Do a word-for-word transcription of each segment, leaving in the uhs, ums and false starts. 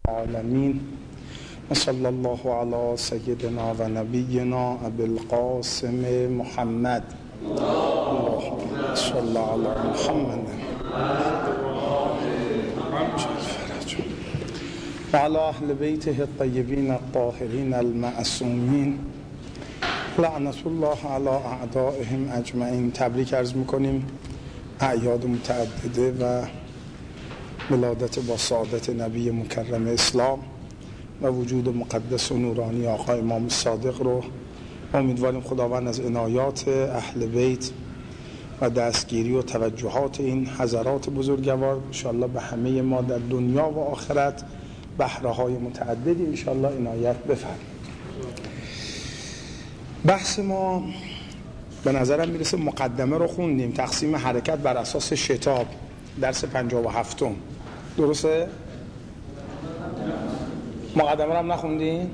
العالمين وصلى الله على سيدنا و نبينا ابي القاسم محمد اللهم صل على محمد و على اهل بیته الطیبین الطاهرین المعصومین لعنت الله علی اعدائهم اجمعین. تبریک عرض میکنیم اعیاد متعدده و ولادت با سعادت نبی مکرم اسلام و وجود مقدس و نورانی آقا امام صادق رو امیدواریم خداوند از عنایات اهل بیت و دستگیری و توجهات این حضرات بزرگوار انشاءالله به همه ما در دنیا و آخرت بهره های متعددی انشاءالله عنایت بفرمایید. بحث ما به نظرم میرسه مقدمه رو خوندیم، تقسیم حرکت بر اساس شتاب، درس پنجاه و هفتم، درسته؟ مقدمه رو هم نخوندین؟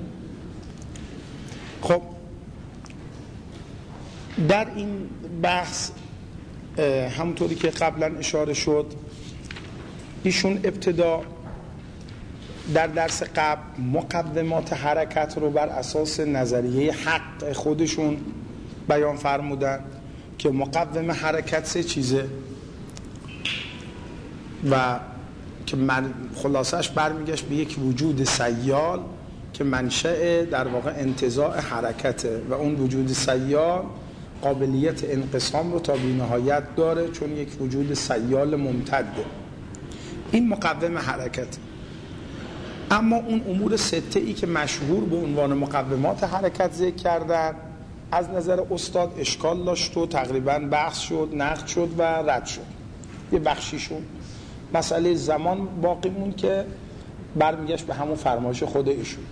خب در این بحث همونطوری که قبلا اشاره شد ایشون ابتدا در درس قبل مقدمات حرکت رو بر اساس نظریه حق خودشون بیان فرمودن که مقدم حرکت سه چیزه و که من خلاصش برمیگشت به یک وجود سیال که منشأ در واقع انتزاع حرکته و اون وجود سیال قابلیت انقسام رو تا بی‌نهایت داره چون یک وجود سیال ممتده. این مقدم حرکت. اما اون امور سته ای که مشهور به عنوان مقدمات حرکت ذکر کردن از نظر استاد اشکال داشت و تقریبا بحث شد، نقد شد و رد شد. یه بخشیشون مسئله زمان باقی مون که برمیگشت به همون فرمایش خود ایشون.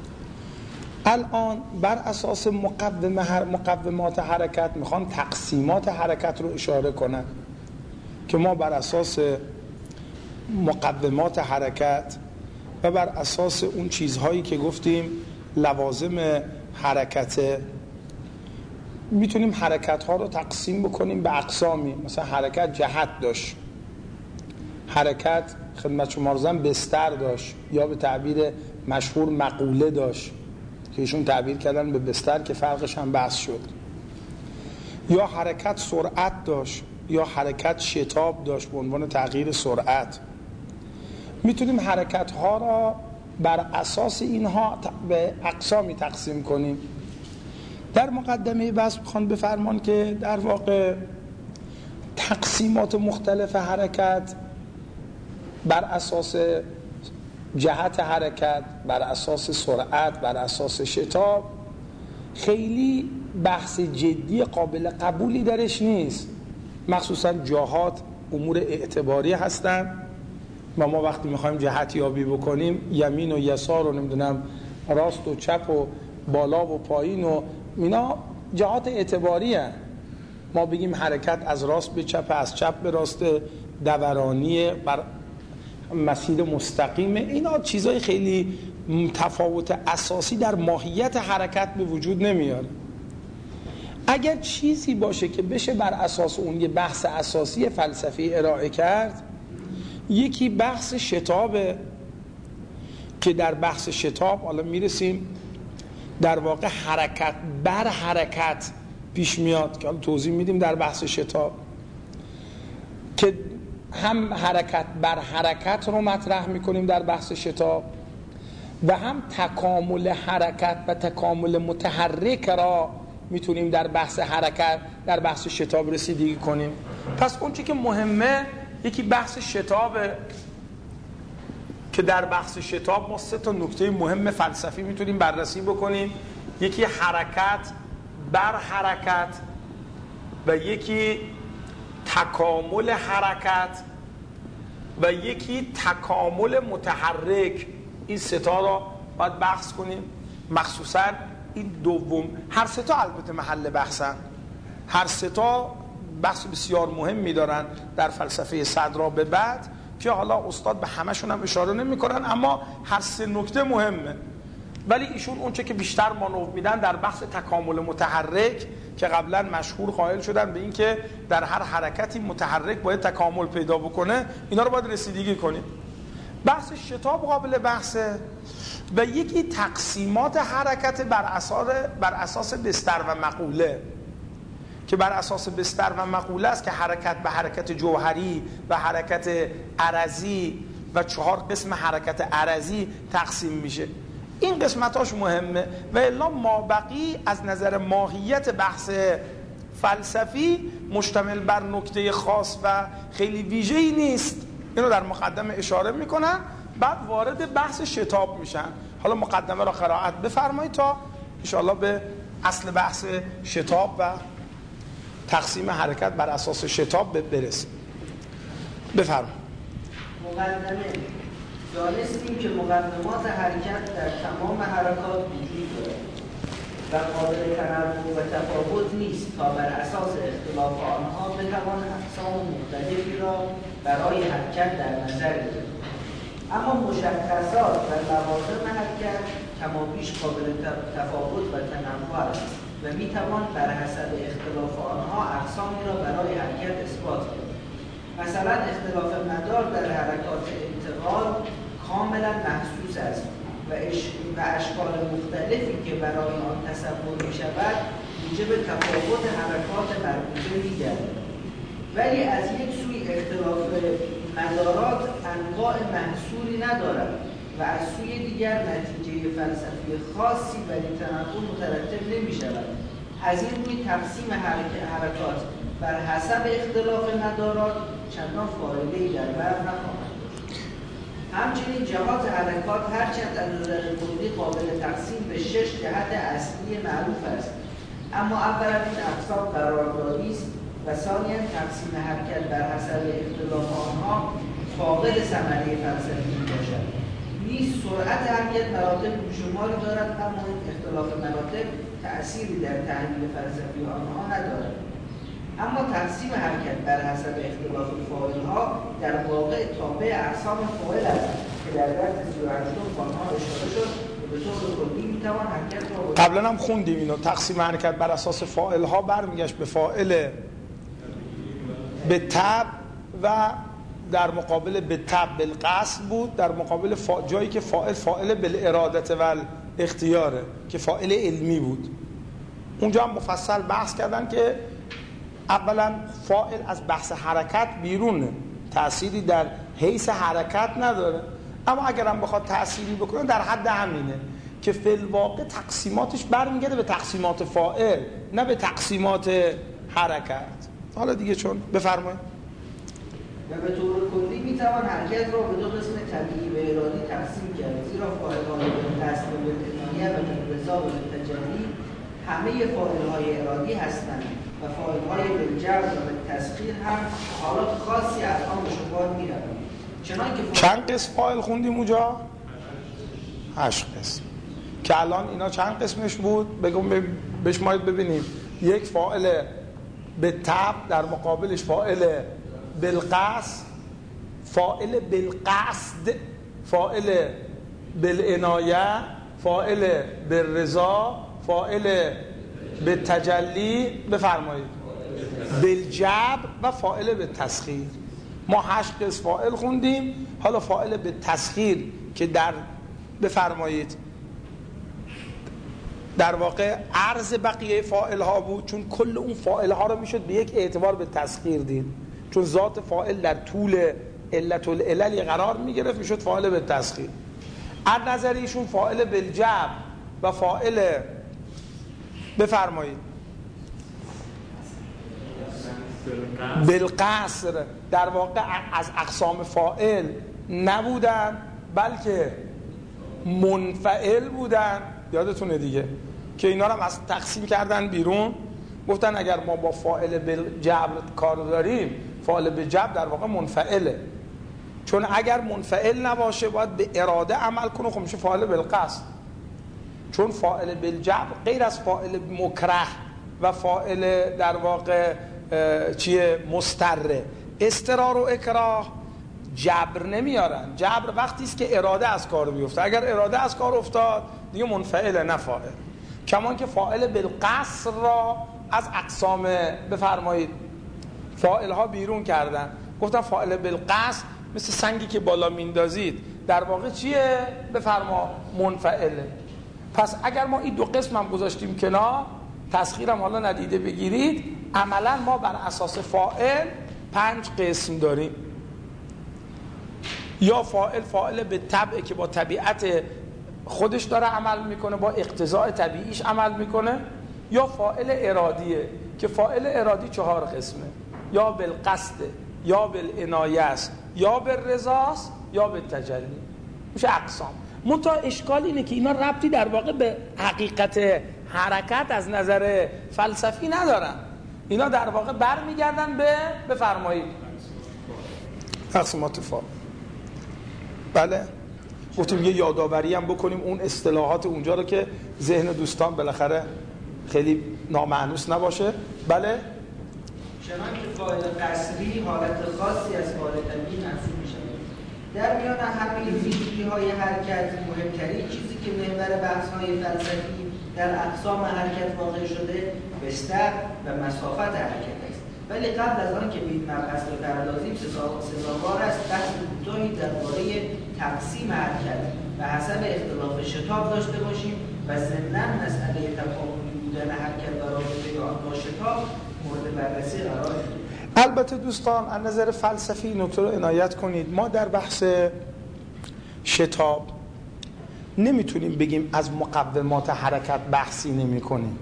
الان بر اساس مقدم هر مقدمات حرکت میخوان تقسیمات حرکت رو اشاره کنن که ما بر اساس مقدمات حرکت و بر اساس اون چیزهایی که گفتیم لوازم حرکت میتونیم حرکت ها رو تقسیم بکنیم به اقسامی. مثلا حرکت جهت داشت، حرکت خدمت شما عرضم بستر داشت یا به تعبیر مشهور مقوله داشت که ایشون تعبیر کردن به بستر که فرقش هم بحث شد، یا حرکت سرعت داشت یا حرکت شتاب داشت به عنوان تغییر سرعت. میتونیم حرکت ها را بر اساس اینها به اقسامی تقسیم کنیم. در مقدمه بحث میخوان بفرمان که در واقع تقسیمات مختلف حرکت بر اساس جهت حرکت، بر اساس سرعت، بر اساس شتاب خیلی بحث جدی قابل قبولی درش نیست. مخصوصا جهات امور اعتباری هستن و ما وقتی میخوایم جهت یابی بکنیم یمین و یسار و نمیدونم راست و چپ و بالا و پایین و اینا جهات اعتباری هست. ما بگیم حرکت از راست به چپ، از چپ به راست، دورانی بر مسیر مستقیم، اینا چیزای خیلی تفاوت اساسی در ماهیت حرکت به وجود نمیاره. اگر چیزی باشه که بشه بر اساس اون یه بحث اساسی فلسفی ارائه کرد، یکی بحث شتابه که در بحث شتاب حالا میرسیم در واقع حرکت بر حرکت پیش میاد که حالا توضیح میدیم در بحث شتاب که هم حرکت بر حرکت رو مطرح میکنیم در بحث شتاب و هم تکامل حرکت و تکامل متحرک را میتونیم در بحث حرکت در بحث شتاب رسیدگی کنیم. پس اون چی که مهمه یکی بحث شتابه که در بحث شتاب ما سه تا نکته مهم فلسفی میتونیم بررسی بکنیم. یکی حرکت بر حرکت و یکی تکامل حرکت و یکی تکامل متحرک. این سه تا را باید بحث کنیم. مخصوصا این دوم، هر سه تا البته محل بحثن، هر سه تا بحث بسیار مهمی دارن در فلسفه صدرا به بعد که حالا استاد به همشون هم اشاره نمی کنن، اما هر سه نکته مهمه. ولی ایشون اونچه که بیشتر مانور میدن در بحث تکامل متحرک که قبلا مشهور قائل شدن به این که در هر حرکتی متحرک باید تکامل پیدا بکنه، اینا رو باید رسیدگی کنیم. بحث شتاب قابل بحثه و یکی تقسیمات حرکت بر اساس بر اساس بستر و مقوله که بر اساس بستر و مقوله است که حرکت به حرکت جوهری و حرکت عرضی و چهار قسم حرکت عرضی تقسیم میشه. این قسمتاش مهمه و الا مابقی از نظر ماهیت بحث فلسفی مشتمل بر نکته خاص و خیلی ویژه‌ای نیست. اینو در مقدمه اشاره میکنن، بعد وارد بحث شتاب میشن. حالا مقدمه را قرائت بفرمایید تا انشاءالله به اصل بحث شتاب و تقسیم حرکت بر اساس شتاب برسیم. بفرمایید. مقدمه: دانستیم که مقدمات حرکت در تمام حرکات وجود دارد و قابل تنوع و تفاوت نیست تا بر اساس اختلاف آنها بتوان اقسام مختلفی را برای حرکت در نظر گرفت. اما مشخصات و لوازم حرکت کمابیش قابل تفاوت و تنوع است و میتوان بر حسب اختلاف آنها اقسامی را برای حرکت اثبات کرد. مثلا اختلاف مدار در حرکات انتقال کاملا محسوس است و, و اشکال مختلفی که برای آن تصور می شود موجب تفاوت حرکات مربوطه می گردد. ولی از یک سوی اختلاف مدارات انواع محصولی ندارد و از سوی دیگر نتیجه فلسفی خاصی ولی تنوع مترتب نمی شود. از این روی تقسیم حرکات بر حسب اختلاف مدارات چندان فایده‌ای در بر نخواهد داشت. همچنین جهات حرکات هرچند از نظر کلی قابل تقسیم به شش جهت اصلی معروف است، اما اولا این اقسام قراردادی است و ثانیا تقسیم حرکت بر حسب اختلاف آنها فاقد ثمره فلسفی باشد. نیز سرعت حرکت مراتب بیشماری دارد، اما این اختلاف مراتب تأثیری در تحلیل فلسفی آنها ندارد. اما تقسیم حرکت بر حسب اختلاف فاعل‌ها در واقع تابع اقسام فاعل است که در درس سی و هشتم آنها اشاره شد و به طور کلی میتوان حرکت را قبلا هم خوندیم اینو. تقسیم حرکت بر اساس فاعل‌ها برمیگشت به فاعل به تبع و در مقابل به تبع بالقصد بود، در مقابل فا... جایی که فاعل فاعل بالارادت و اختیاره که فاعل علمی بود. اونجا هم مفصل بحث کردن که اولا فاعل از بحث حرکت بیرونه، تأثیری در حیث حرکت نداره، اما اگر هم بخواد تأثیری بکنه در حد همینه که فی الواقع تقسیماتش برمیگرده به تقسیمات فاعل نه به تقسیمات حرکت. حالا دیگه چون بفرمایید. و به طور کلی میتوان حرکت را به دو قسم طبیعی و ارادی تقسیم کرد، زیرا فاعل‌های بالقصد و بالعنایه و بالرضا و بالتجلی همه فاعل‌های ارادی هستند و فاعل‌های بالجبر و بالتسخیر هم حالات خاصی از آن به شمار می‌روند. چنانکه چند قسم فاعل خوندیم اونجا؟ هشت قسم. که الان اینا چند قسمش بود؟ بگم بشمارید ببینیم. یک فاعل به تبع، در مقابلش فاعل بالقصد، فاعل بالقصد، فاعل بالعنایه، فاعل بالرضا، فاعل بالتجلی، بفرمایید بالجبر و فاعل بالتسخیر. ما هشت قسم فاعل خوندیم. حالا فاعل بالتسخیر که در بفرمایید در واقع عرض بقیه فاعل ها بود، چون کل اون فاعل ها رو میشد به یک اعتبار به تسخیر دید، چون ذات فاعل در طول علت العلل قرار میگرفت، میشد فاعل به تسخیر. از نظر ایشون فاعل بالجبر و فاعل بفرمایید بالقصر در واقع از اقسام فاعل نبودن بلکه منفعل بودن. یادتونه دیگه که اینا رو هم از تقسیم کردن بیرون، گفتن اگر ما با فاعل بالجبر کار داریم، فاعل بالجبر در واقع منفعله، چون اگر منفعل نباشه باید به اراده عمل کنه، خب میشه فاعل بالقصد. چون فاعل بالجبر غیر از فاعل مکره و فاعل در واقع چیه مستره، استرار و اکراه جبر نمیارن. جبر وقتی است که اراده از کار بیفته، اگر اراده از کار افتاد دیگه منفعل نه فاعل. کمان که فاعل بالقصر را از اقسام بفرمایید فاعل ها بیرون کردن، گفتن فاعل بالقصر مثل سنگی که بالا میندازید در واقع چیه؟ بفرما منفعله. پس اگر ما این دو قسم هم گذاشتیم کنار، تسخیرم حالا ندیده بگیرید، عملا ما بر اساس فاعل پنج قسم داریم. یا فاعل فاعل به طبع که با طبیعت خودش داره عمل میکنه، با اقتضاء طبیعیش عمل میکنه، یا فاعل ارادیه که فاعل ارادی چهار قسمه، یا بالقصد، یا بالعنایه است، یا بالرضاست، یا بالتجلی، میشه اقسام. منتها اشکال اینه که اینا ربطی در واقع به حقیقت حرکت از نظر فلسفی ندارن. اینا در واقع برمیگردن به بفرمایید تقسیمات فاعل. بله گفتیم یه یادآوری هم بکنیم اون اصطلاحات اونجا رو که ذهن دوستان بالاخره خیلی نامعنوس نباشه. بله چنانکه فاعل قصری حالت خاصی از فاعل طبیعی محسوب میشه. در میان همه ویژگی‌های حرکت مهمترین چیزی که محور بحث‌های فلسفی در اقسام حرکت واقع شده بستر و مسافت حرکت است. ولی قبل از آن که به این مبحث بپردازیم سزاوار است بحث کوتاهی درباره تقسیم حرکت و حسب اختلاف شتاب داشته باشیم و ضمناً مسئله تفاوتی بودن حرکت و رابطه آن با شتاب مورد بررسی قرار بدیم. البته دوستان از نظر فلسفی نکته رو عنایت کنید، ما در بحث شتاب نمیتونیم بگیم از مقومات حرکت بحثی نمی کنیم.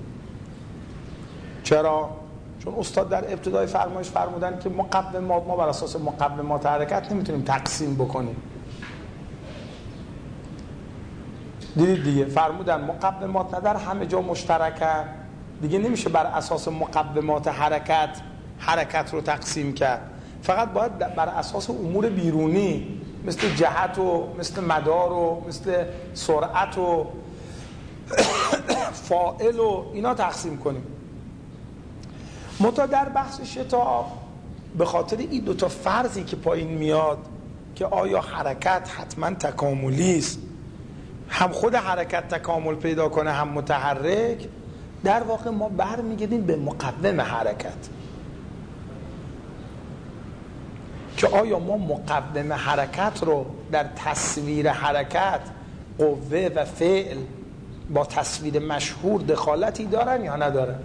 چرا؟ چون استاد در ابتدای فرمایش فرمودن که مقومات ما بر اساس مقومات حرکت نمیتونیم تقسیم بکنیم. دیدید دیگه فرمودن مقومات نه در همه جا مشترکن، دیگه نمیشه بر اساس مقومات حرکت حرکت رو تقسیم کرد. فقط باید بر اساس امور بیرونی مثل جهت و مثل مدار و مثل سرعت و فاعل و اینا تقسیم کنیم. منتها در بحث شتاب به خاطر این دوتا فرضی که پایین میاد که آیا حرکت حتما تکاملی است، هم خود حرکت تکامل پیدا کنه هم متحرک، در واقع ما برمیگردیم به مقوم حرکت که آیا ما مقوم حرکت رو در تصویر حرکت قوه و فعل با تصویر مشهور دخالتی دارن یا ندارن.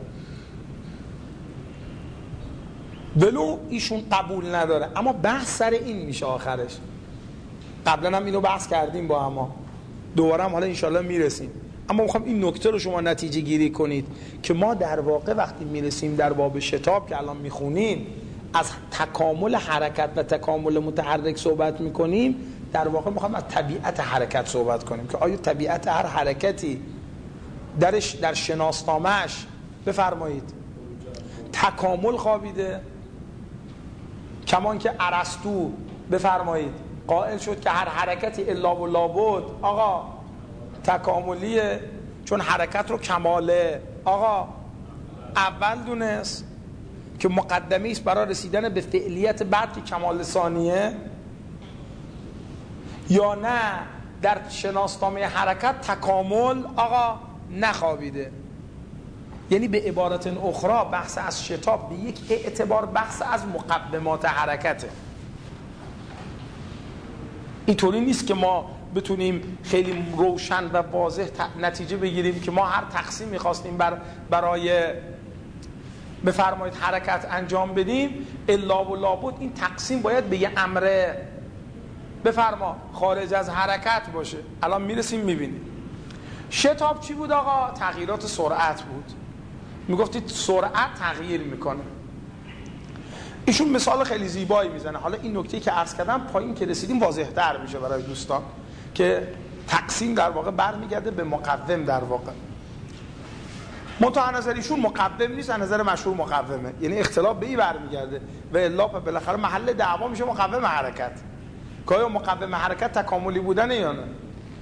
ولو ایشون قبول نداره اما بحث سر این میشه آخرش. قبلا هم اینو بحث کردیم با اما دوباره هم حالا انشالله میرسیم، اما میخوام این نکته رو شما نتیجه گیری کنید که ما در واقع وقتی میرسیم در باب شتاب که الان میخونیم از تکامل حرکت و تکامل متحرک صحبت میکنیم، در واقع میخوام از طبیعت حرکت صحبت کنیم که آیا طبیعت هر حرکتی درش در شناسنامه‌اش بفرمایید تکامل خوابیده، کمان که ارسطو بفرمایید قائل شد که هر حرکتی الا و لابد آقا تکاملیه، چون حرکت رو کماله آقا اول دونست که مقدمه است برای رسیدن به فعلیت بعد که کمال ثانیه، یا نه در شناسنامه حرکت تکامل آقا نخوابیده. یعنی به عبارت اخرى بحث از شتاب به یک اعتبار بحث از مقدمات حرکته. اینطوری نیست که ما بتونیم خیلی روشن و واضح نتیجه بگیریم که ما هر تقسیم میخواستیم بر برای بفرمایید حرکت انجام بدیم الا و لابد این تقسیم باید به یه امر بفرما خارج از حرکت باشه. الان میرسیم میبینیم شتاب چی بود آقا؟ تغییرات سرعت بود. میگفتید سرعت تغییر میکنه. ایشون مثال خیلی زیبایی میزنه. حالا این نکته که عرض کردم پایین که رسیدیم واضح تر میشه برای دوستان که تقسیم در واقع برمیگرده به مقوم. در واقع منتها نظر ایشون مقوم نیست، از نظر مشهور مقومه، یعنی اختلاف به این برمیگرده و الا بالاخره محل دعوا میشه مقوم حرکت. که آیا مقوم حرکت تکاملی بودنه یا نه؟ مشهور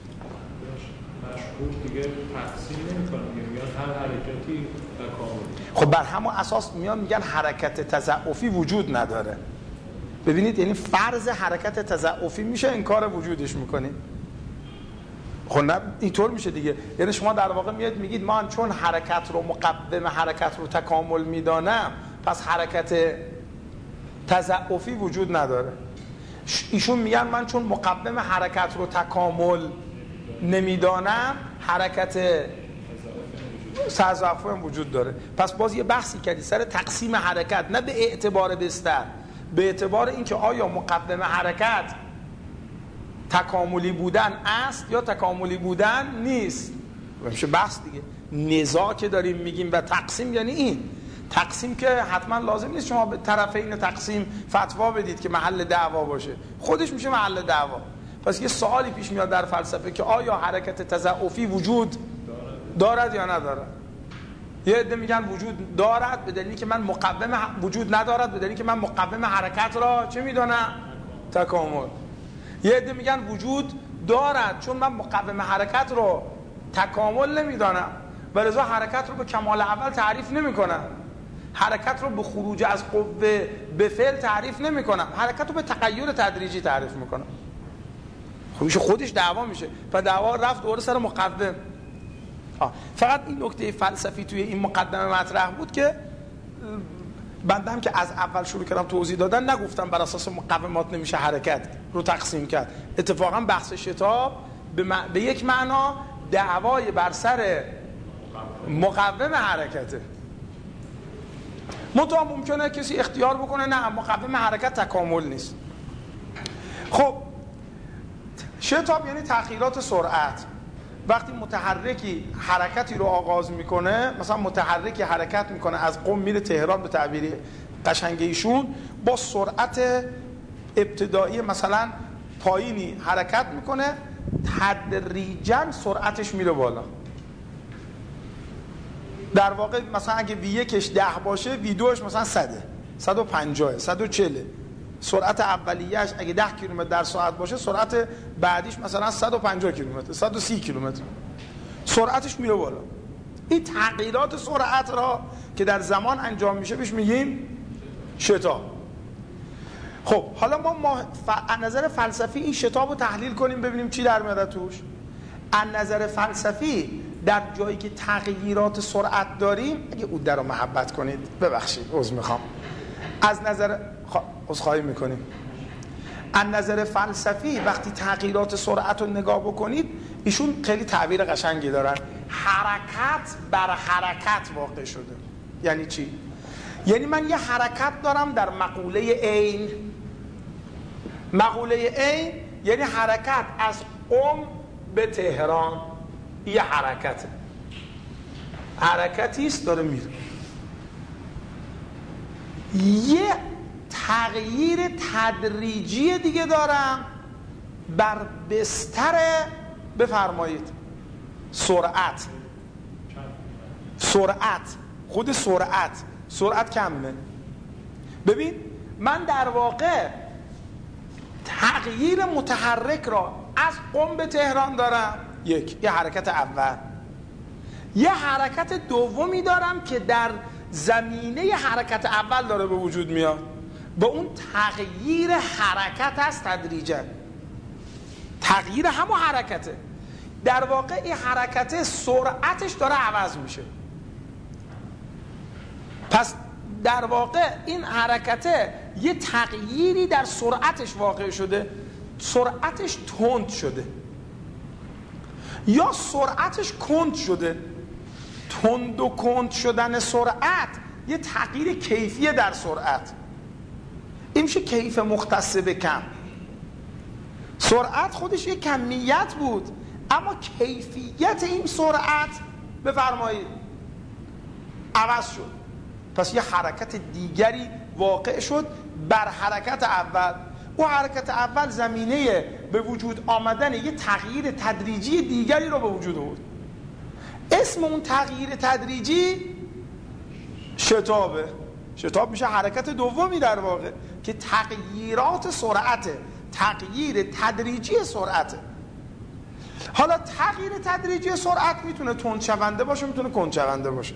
دیگه تقسیم نمی‌کنه، میگن هر حرکتی تکاملی. خب بر همون اساس میان میگن حرکت تضعفی وجود نداره. ببینید یعنی فرض حرکت تضعفی میشه انکار وجودش میکنیم. خب نه اینطور میشه دیگه. یعنی شما در واقع میاد میگید من چون حرکت رو مقوم حرکت رو تکامل میدانم پس حرکت تضعفی وجود نداره. ایشون میگن من چون مقوم حرکت رو تکامل نمیدانم، حرکت سرضعف هم وجود داره. پس باز یه بحثی کردی سر تقسیم حرکت، نه به اعتبار بستر، به اعتبار اینکه آیا مقوم حرکت تکاملی بودن است یا تکاملی بودن نیست. میشه بحث دیگه. نزاع که داریم میگیم و تقسیم یعنی این تقسیم که حتما لازم نیست شما به طرفین تقسیم فتوا بدید که محل دعوا باشه، خودش میشه محل دعوا. پس یه سوالی پیش میاد در فلسفه که آیا حرکت تضاعفی وجود دارد یا ندارد. یه عده میگن وجود دارد به دلیلی که من مقوم وجود ندارد به دلیلی که من مقوم حرکت را چه میدونم؟ تکامل. یه عده میگن وجود دارد چون من مقوم حرکت رو تکامل نمیدانم و لذا حرکت رو به کمال اول تعریف نمیکنم، حرکت رو به خروج از قوه به فعل تعریف نمیکنم، حرکت رو به تغییر تدریجی تعریف میکنم. خب میشه خودش دعوا میشه و دعوا رفت دوباره سر مقوم. آه. فقط این نکته فلسفی توی این مقدمه مطرح بود که بنده هم که از اول شروع کردم توضیح دادن نگفتم بر اساس مقومات نمیشه حرکت رو تقسیم کرد. اتفاقا بحث شتاب به, م... به یک معنا دعوای بر سر مقوم حرکته. منتها ممکنه کسی اختیار بکنه نه مقوم حرکت تکامل نیست. خب شتاب یعنی تغییرات سرعت. وقتی متحرکی حرکتی رو آغاز میکنه، مثلا متحرکی حرکت میکنه از قم میره تهران به تعبیر قشنگ ایشون، با سرعت ابتدایی مثلا پایینی حرکت میکنه، تدریجاً سرعتش میره بالا. در واقع مثلا اگه وی یکش ده باشه وی دوش مثلا صده، صد و پنجاه، صد و چهل. سرعت اولیه‌اش اگه ده کیلومتر در ساعت باشه، سرعت بعدیش مثلا صد و پنجاه کیلومتر، صد و سی کیلومتر. سرعتش میره بالا. این تغییرات سرعت را که در زمان انجام میشه بهش میگیم شتاب. خب حالا ما, ما ف... از نظر فلسفی این شتاب رو تحلیل کنیم ببینیم چی در میاد توش. از نظر فلسفی در جایی که تغییرات سرعت داریم، اگه او در رو محبت کنید ببخشید عذر میخوام، از نظر عذرخواهی میکنیم، از نظر فلسفی وقتی تغییرات سرعت رو نگاه بکنید ایشون خیلی تعبیر قشنگی دارن. حرکت بر حرکت واقع شده. یعنی چی؟ یعنی من یه حرکت دارم در مقوله عین. مقوله عین یعنی حرکت از قم به تهران. یه حرکته، حرکتی است داره میره. یه تغییر تدریجی دیگه دارم بر بستر بفرمایید سرعت. سرعت خود سرعت سرعت کمه. ببین من در واقع تغییر متحرک را از قم به تهران دارم، یک یه حرکت اول. یه حرکت دومی دارم که در زمینه حرکت اول داره به وجود میاد، با اون تغییر حرکت است تدریجا. تغییر همون حرکته. در واقع این حرکت سرعتش داره عوض میشه. پس در واقع این حرکته یه تغییری در سرعتش واقع شده، سرعتش تند شده یا سرعتش کند شده. تند و کند شدن سرعت یه تغییر کیفیه در سرعت. این میشه کیف مختص به کم. سرعت خودش یه کمیت بود اما کیفیت این سرعت بفرمایید عوض شد. پس یه حرکت دیگری واقع شد بر حرکت اول. او حرکت اول زمینه به وجود آمدن یه تغییر تدریجی دیگری رو به وجود آورد. اسم اون تغییر تدریجی شتابه. شتاب میشه حرکت دومی در واقع که تغییرات سرعته، تغییر تدریجی سرعته. حالا تغییر تدریجی سرعت میتونه تند شونده باشه، میتونه کند شونده باشه.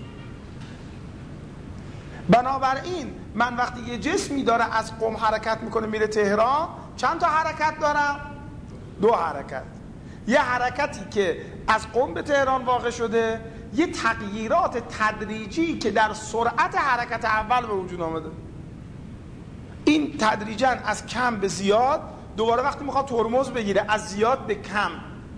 بنابراین من وقتی یه جسمی داره از قم حرکت میکنه میره تهران، چند تا حرکت دارم؟ دو حرکت. یه حرکتی که از قم به تهران واقع شده، یه تغییرات تدریجی که در سرعت حرکت اول به وجود آمده. این تدریجاً از کم به زیاد دوباره وقتی میخواد ترمز بگیره از زیاد به کم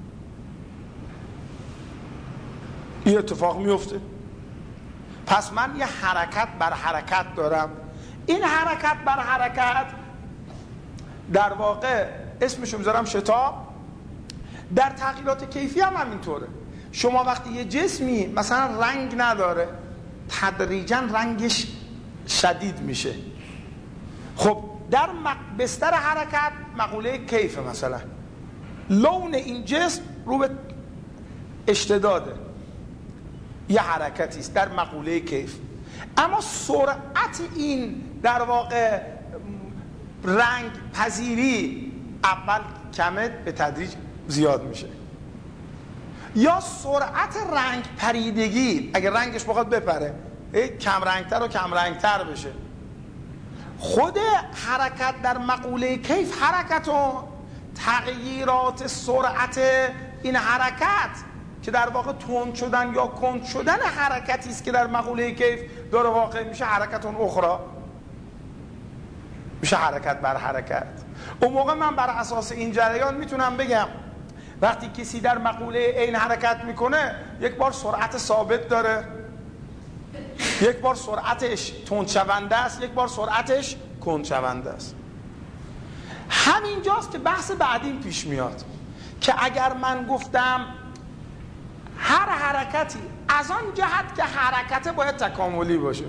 این اتفاق میفته. پس من یه حرکت بر حرکت دارم. این حرکت بر حرکت در واقع اسمشو میذارم شتاب. در تغییرات کیفی هم همینطوره. شما وقتی یه جسمی مثلا رنگ نداره تدریجا رنگش شدید میشه. خب در بستر حرکت مقوله کیف، مثلا لون این جسم رو به اشتداده، یه حرکتی است در مقوله کیف. اما سرعت این در واقع رنگ پذیری اول کمه به تدریج زیاد میشه. یا سرعت رنگ پریدگی، اگر رنگش بخواد بپره کم رنگتر و کم رنگتر بشه. خود حرکت در مقوله کیف حرکت و تغییرات سرعت این حرکت که در واقع تند شدن یا کند شدن حرکتی است که در مقوله کیف داره واقع میشه حرکت اون اخرى، میشه حرکت بر حرکت. اون موقع من بر اساس این جریان میتونم بگم وقتی کسی در مقوله این حرکت میکنه یک بار سرعت ثابت داره، یک بار سرعتش تند شونده است، یک بار سرعتش کند شونده است. همینجاست که بحث بعدیم پیش میاد که اگر من گفتم هر حرکتی از آن جهت که حرکت باید تکاملی باشه،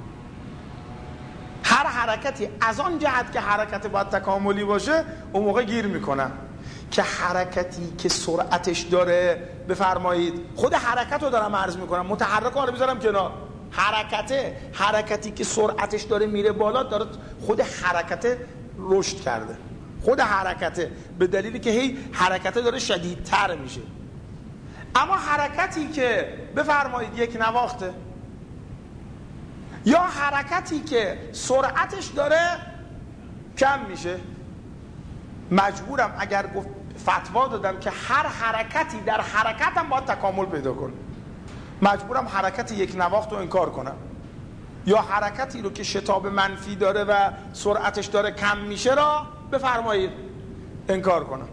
هر حرکتی از آن جهت که حرکت باید تکاملی باشه، اون موقع گیر میکنم که حرکتی که سرعتش داره، بفرمایید خود حرکت رو دارم عرض میکنم، متحرک رو بذارم کنار، حرکته حرکتی که سرعتش داره میره بالا، داره خود حرکت رشد کرده، خود حرکته به دلیلی که هی حرکته داره شدیدتر میشه. اما حرکتی که بفرمایید یک نواخته یا حرکتی که سرعتش داره کم میشه، مجبورم اگر گفت فتوا دادم که هر حرکتی در حرکتم باید تکامل پیدا کنه، مجبورم حرکت یک نواخت رو انکار کنم، یا حرکتی رو که شتاب منفی داره و سرعتش داره کم میشه را بفرمایید انکار کنم.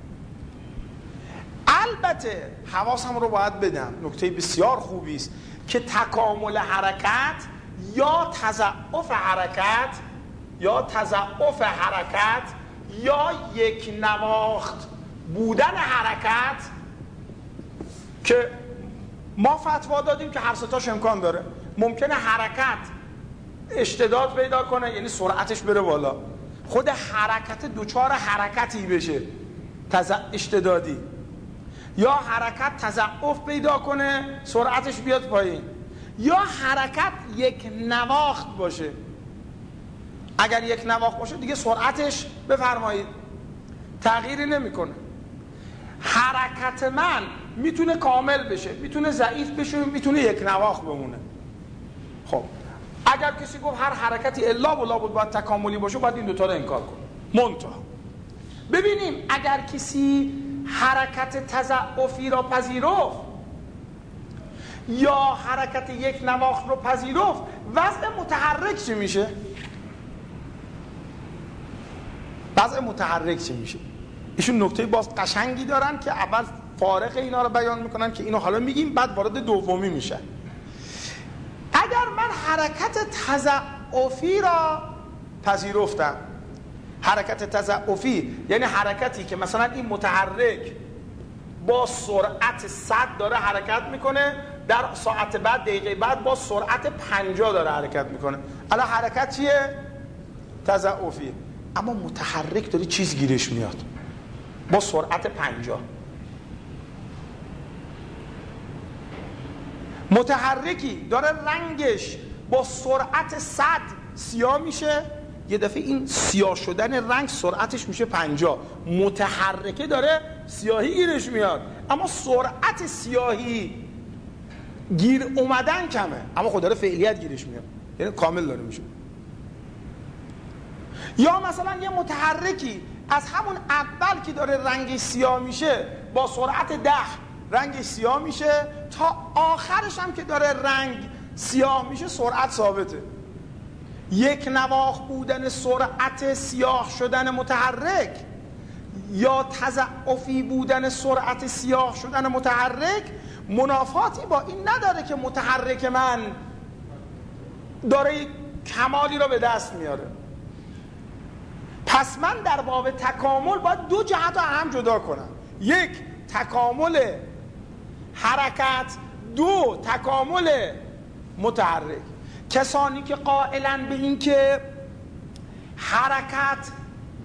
البته حواسم رو باید بدم، نکته بسیار خوبی است که تکامل حرکت یا تضعف حرکت یا تضعف حرکت یا یک نواخت بودن حرکت که ما فتوا دادیم که هر ستاش امکان داره. ممکنه حرکت اشتداد پیدا کنه، یعنی سرعتش بره بالا، خود حرکت دوچار حرکتی بشه اشتدادی، یا حرکت تضعف پیدا کنه سرعتش بیاد پایین، یا حرکت یک نواخت باشه. اگر یک نواخت باشه دیگه سرعتش بفرمایید تغییری نمیکنه. حرکت من میتونه کامل بشه، میتونه ضعیف بشه، میتونه یک نواخت بمونه. خب اگر کسی گفت هر حرکتی الا و لا بود باید تکاملی باشه، باید این دوتا رو انکار کنه. منتها ببینیم اگر کسی حرکت تضعفی را پذیرفت یا حرکت یک نواخت رو پذیرفت، وضع متحرک چی میشه؟ وضع متحرک چی میشه؟ ایشون نکته باز قشنگی دارن که اول فارغ اینا رو بیان میکنن که اینو حالا میگیم، بعد وارد دومی میشن. اگر من حرکت تضعفی را پذیرفتم، حرکت تضعفی یعنی حرکتی که مثلا این متحرک با سرعت صد داره حرکت میکنه، در ساعت بعد دقیقه بعد با سرعت پنجاه داره حرکت میکنه، الان حرکت چیه؟ تضعفی. اما متحرک داره چیز گیرش میاد با سرعت پنجاه. متحرکی داره رنگش با سرعت صد سیاه میشه، یه دفعه این سیاه شدن رنگ سرعتش میشه پنجاه. متحرکه داره سیاهی گیرش میاد، اما سرعت سیاهی گیر اومدن کمه، اما خود داره فعلیت گیرش میاد، یعنی کامل داره میشه. یا مثلا یه متحرکی از همون اول که داره رنگش سیاه میشه با سرعت ده رنگش سیاه میشه، تا آخرش هم که داره رنگ سیاه میشه سرعت ثابته. یک نواخت بودن سرعت سیاه شدن متحرک یا تضعفی بودن سرعت سیاه شدن متحرک منافاتی با این نداره که متحرک من داره کمالی رو به دست میاره. پس من در باب تکامل باید دو جهت رو هم جدا کنم، یک تکامل حرکت، دو تکامل متحرک. کسانی که قائلن به این که حرکت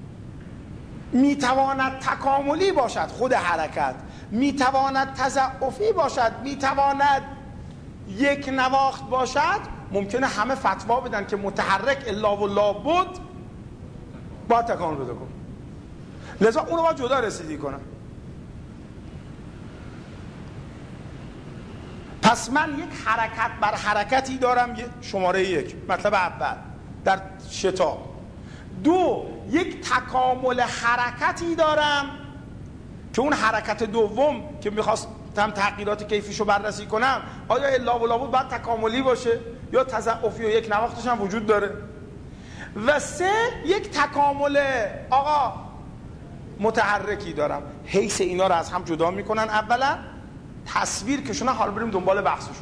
میتواند تکاملی باشد، خود حرکت میتواند تضعفی باشد، میتواند یک نواخت باشد، ممکنه همه فتوا بدن که متحرک الا و لابد باید تکامل بده کن، لذا اونو باید جدا رسیدگی کنم. پس من یک حرکت بر حرکتی دارم، شماره یک، مطلب اول در شتاب. دو، یک تکامل حرکتی دارم که اون حرکت دوم که میخواستم تغییرات کیفیشو بررسی کنم، آیا الا و لابد باید تکاملی باشه یا تضعفی و یک نواختش هم وجود داره. و سه، یک تکامل آقا متحرکی دارم. حیث اینا رو از هم جدا میکنن. اولا تصویر که شونه، حالا بریم دنبال بحثشون،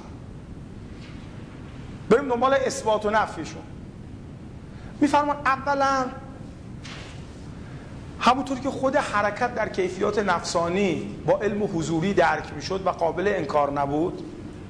بریم دنبال اثبات و نفیشون. میفرمان اولا همونطور که خود حرکت در کیفیات نفسانی با علم حضوری درک میشد و قابل انکار نبود،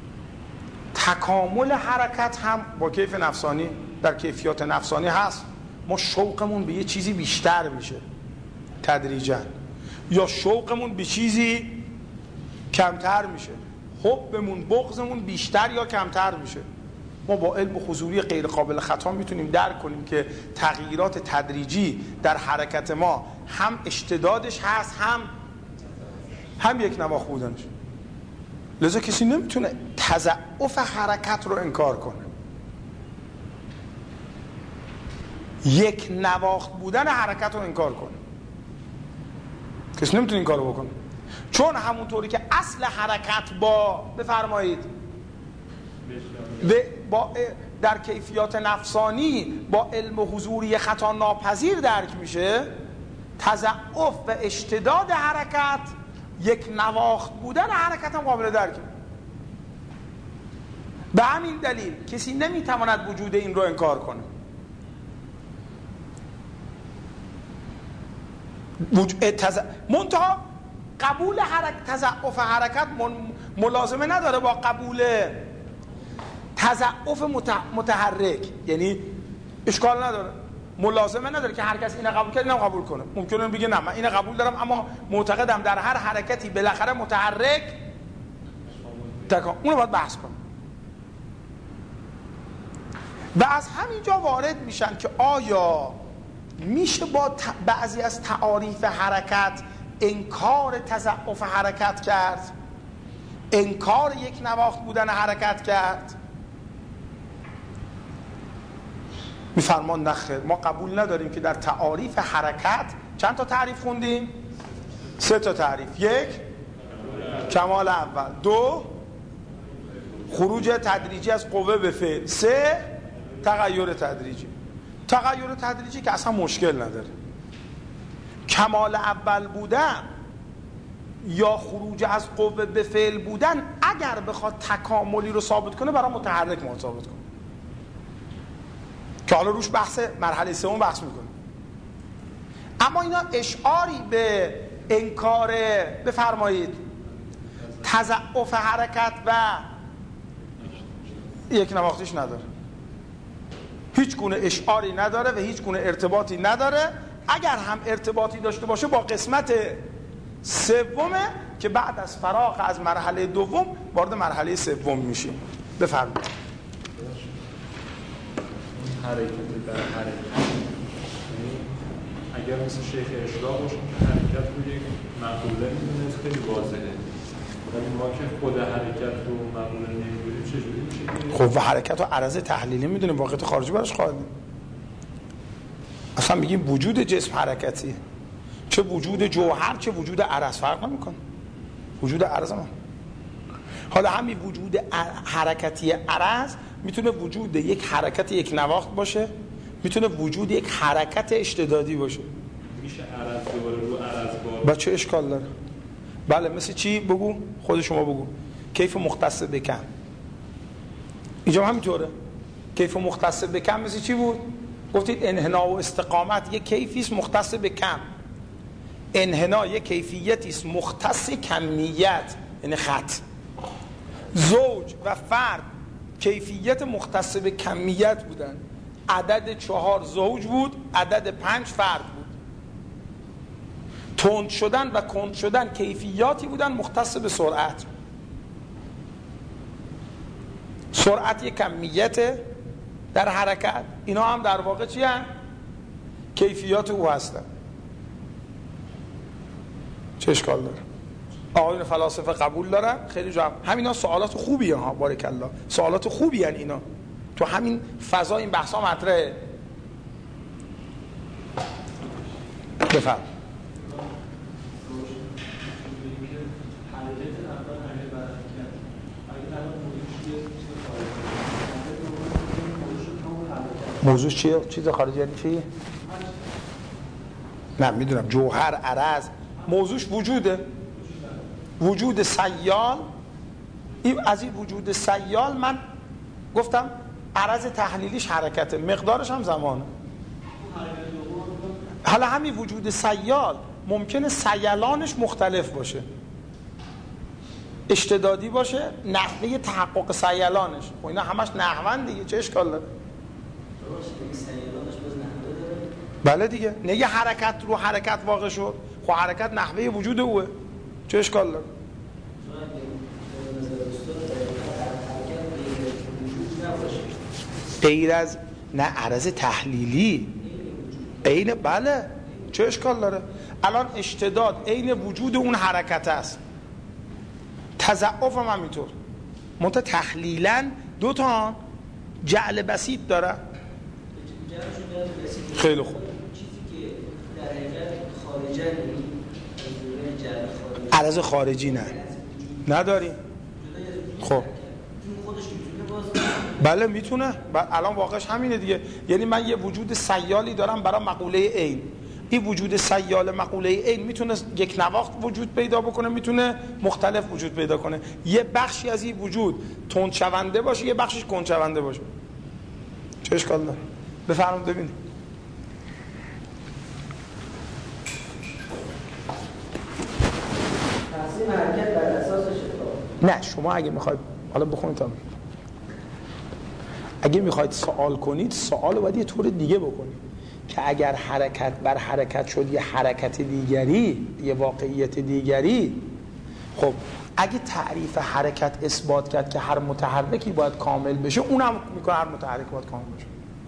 تکامل حرکت هم با کیف نفسانی در کیفیات نفسانی هست. ما شوقمون به یه چیزی بیشتر میشه تدریجا، یا شوقمون به چیزی کمتر میشه، حبمون بغضمون بیشتر یا کمتر میشه. ما با علم حضوری غیر قابل خطا میتونیم درک کنیم که تغییرات تدریجی در حرکت ما هم اشتدادش هست هم هم یک نواخت بودنش. لذا کسی نمیتونه تضعف حرکت رو انکار کنه، یک نواخت بودن حرکت رو انکار کنه. کسی نمیتونه این کارو بکنه، چون همونطوری که اصل حرکت با بفرمایید با در کیفیات نفسانی با علم حضوری خطا ناپذیر درک میشه، تضعف و اشتداد حرکت، یک نواخت بودن حرکت هم قابل درکه. به همین دلیل کسی نمیتواند وجود این رو انکار کنه. تز... منتها قبول حرکت، تضعف حرکت ملازمه نداره با قبول تضعف متحرک، یعنی اشکال نداره، ملازمه نداره که هر کس اینو قبول کنه اینو قبول کنه. ممکنه بگه نه من اینو قبول دارم اما معتقدم در هر حرکتی بالاخره متحرک تکام، اونو باید بحث کنم. و از همینجا وارد میشن که آیا میشه با بعضی از تعاریف حرکت انکار تضعف حرکت کرد، انکار یک نواخت بودن حرکت کرد؟ میفرمان نخیر، ما قبول نداریم که در تعاریف حرکت چند تا تعریف خوندیم؟ سه تا تعریف. یک، کمال اول. دو، خروج تدریجی از قوه به فعل. سه، تغییر تدریجی. تغییر تدریجی که اصلا مشکل نداره. کمال اول بودن یا خروج از قوه به فعل بودن اگر بخواد تکاملی رو ثابت کنه برای متحرک ما ثابت کنه، که حالا روش بحث مرحله سوم بحث میکنه. اما اینا اشعاری به انکار بفرمایید تضعف حرکت و یک نواختیش نداره، هیچ گونه اشعاری نداره و هیچ گونه ارتباطی نداره. اگر هم ارتباطی داشته باشه با قسمت سومه که بعد از فراغ از مرحله دوم وارد مرحله سوم میشیم. بفرمایید. حرکت در حرکت، اگر مثل شیخ اشراق باشه که حرکت رو یک مقوله میدونه خیلی واضحه، ولی ما که خود حرکت رو مقوله نمیدونیم چجوری میشه؟ خب و حرکت رو عرض تحلیلی میدونیم، واقعیت خارجی براش خواهد. اصلا میگیم وجود جسم حرکتیه، چه وجود جوهر چه وجود عرض فرق نمیکنه، وجود عرض ما. حالا همین وجود حرکتی عرض میتونه وجود یک حرکت یک نواخت باشه، میتونه وجود یک حرکت اشتدادی باشه. میشه عرض دوباره رو عرض با چه اشکال داره؟ بله مثل چی؟ بگو خود شما بگو. کیف مختص به کم. اینجا همینطوره. کیف مختص به کم مثل چی بود؟ گفتید انحنا و استقامت یک کیفی است مختص به کم. انحنا یک کیفیتی است مختص کمیت، یعنی خط. زوج و فرد کیفیت مختص به کمیت بودن. عدد چهار زوج بود، عدد پنج فرد بود. تند شدن و کند شدن کیفیاتی بودن مختص به سرعت. سرعت یک کمیت در حرکت، اینا هم در واقع چی هستن؟ کیفیات او هستن. چه اشکال داره؟ آقایون فلاسفه قبول دارن؟ خیلی جواب. همینا سوالات خوبیه ها، بارک الله. سوالات خوبی ان اینا. تو همین فضا این بحثا مطرحه. بفرم. موضوع چیه؟ چیز خارجی یعنی چی؟ نه میدونم جوهر، عرض، موضوعش وجوده. وجود سیال، این از این وجود سیال من گفتم عرض تحلیلیش حرکته، مقدارش هم زمانه. حالا همین وجود سیال ممکنه سیلانش مختلف باشه، اشتدادی باشه، نحوه تحقق سیلانش. خب اینا همش نحوند دیگه، چه اشکال داره؟ بله دیگه، نگه حرکت رو حرکت واقع شد، خب حرکت نحوه وجود اوه، چه اشکال داره؟ غیر از نه عرض تحلیلی عین، بله چه اشکال داره؟ الان اشتداد عین وجود اون حرکت است، تضعف هم همینطور، منتها تحلیلا دو تا جعل بسیط داره. خیلی خوب. عرض خارجی نه نداریم. خب بله میتونه. الان واقعش همینه دیگه. یعنی من یه وجود سیالی دارم برای مقوله عین. این وجود سیال مقوله عین میتونه یک نواخت وجود پیدا بکنه، میتونه مختلف وجود پیدا کنه. یه بخشی از این وجود تند شونده باشه، یه بخشش کند شونده باشه. چه اشکال داره؟ بفرمایید ببینید. تقسیم حرکت بر اساس شتاب. نه شما اگه میخواید حالا بخونید تا اگه میخواید سوال کنید، سوال رو باید یه طور دیگه بکنید که اگر حرکت بر حرکت شد یه حرکت دیگری، یه واقعیت دیگری، خب اگه تعریف حرکت اثبات کرد که هر متحرکی باید کامل بشه، اونم میکنه هر متحرک باید کامل بشه.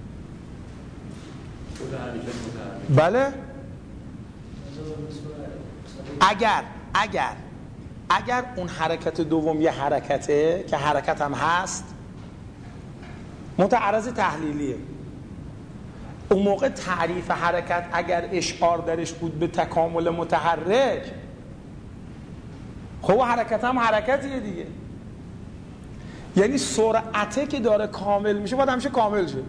بله اگر اگر اگر اون حرکت دوم یه حرکته که حرکت هم هست، متعرض تحلیلیه، اون موقع تعریف حرکت اگر اشعار درش بود به تکامل متحرک، خب حرکت هم حرکتیه دیگه. یعنی سرعته که داره کامل میشه باید همیشه کامل شه.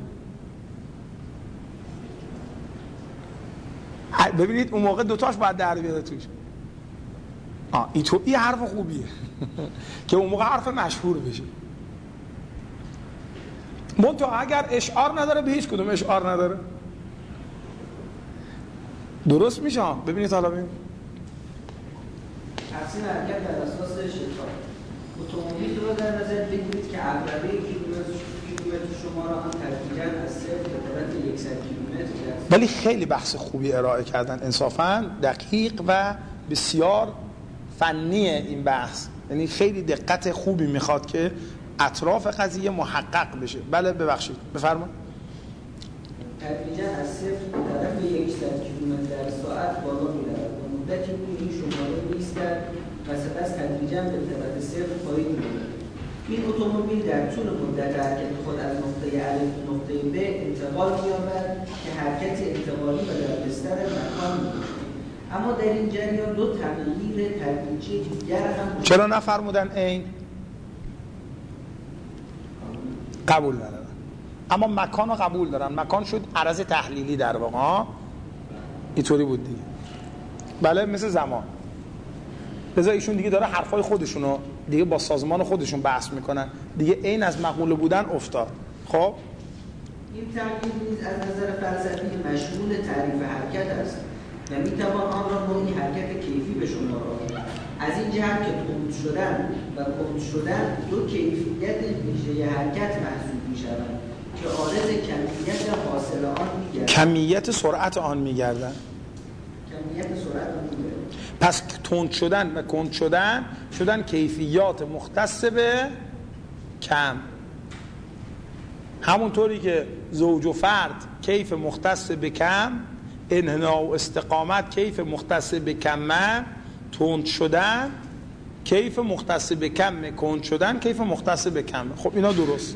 ببینید اون موقع دوتاش باید در بیاد توش. آه این تو این حرف خوبیه که اون موقع حرف مشهور بشه. منتها اگر اشعار نداره، به هیچ کدوم اشعار نداره، درست میشه. ببینید حالا ببینید تقسیم حرکت بر اساس شتاب. اتومبیل رو در نظر بگیرید که عقربه کیلومتر شما را هم تدریجاً از صفر به طرف صد کیلومتر است. ولی خیلی بحث خوبی ارائه کردن، انصافاً دقیق و بسیار فنیه این بحث. یعنی خیلی دقت خوبی میخواد که اطراف قضیه محقق بشه. بله ببخشید بفرمایید. تدریجاً از صفر به طرف صد کیلومتر در ساعت بالا می‌رود. مدتی که این شماره می‌ایستد و سپس تدریجاً به طرف صفر پایین می‌رود. این اتومبیل در طول مدت حرکت خود از نقطه الف به نقطه ب انتقال می‌یابد که حرکتی انتقالی و در بستر مکان می‌باشد. اما در این جریان دو تغییر تدریجی دیگر هم چرا نفرمودن عین؟ قبول ندارن، اما مکان رو قبول دارن. مکان شد عرض تحلیلی در واقع. اینطوری بود دیگه. بله مثل زمان. لذا ایشون دیگه داره حرفای خودشونو دیگه با سازمان خودشون بحث میکنن دیگه، این از مقوله بودن افتاد. خب این تغییر نیز از نظر فلسفی مشمول تعریف حرکت است و میتوان آن را نوعی حرکت کیفی به شمار آورد. از این جهت که تند شدن و کند شدن دو کیفیت ویژه حرکت محسوب میشوند که عارض کمیت حاصل آن میگردند. کمیت سرعت آن میگردند. کمیت سرعت آن میگردند. پس تند شدن و کند شدن شدن کیفیات مختص به کم. همونطوری که زوج و فرد کیف مختص به کم، انحناء و استقامت کیف مختص به کمه، تند شدن کیف مختص به کمه، کند شدن کیف مختص به کمه. خب اینا درست.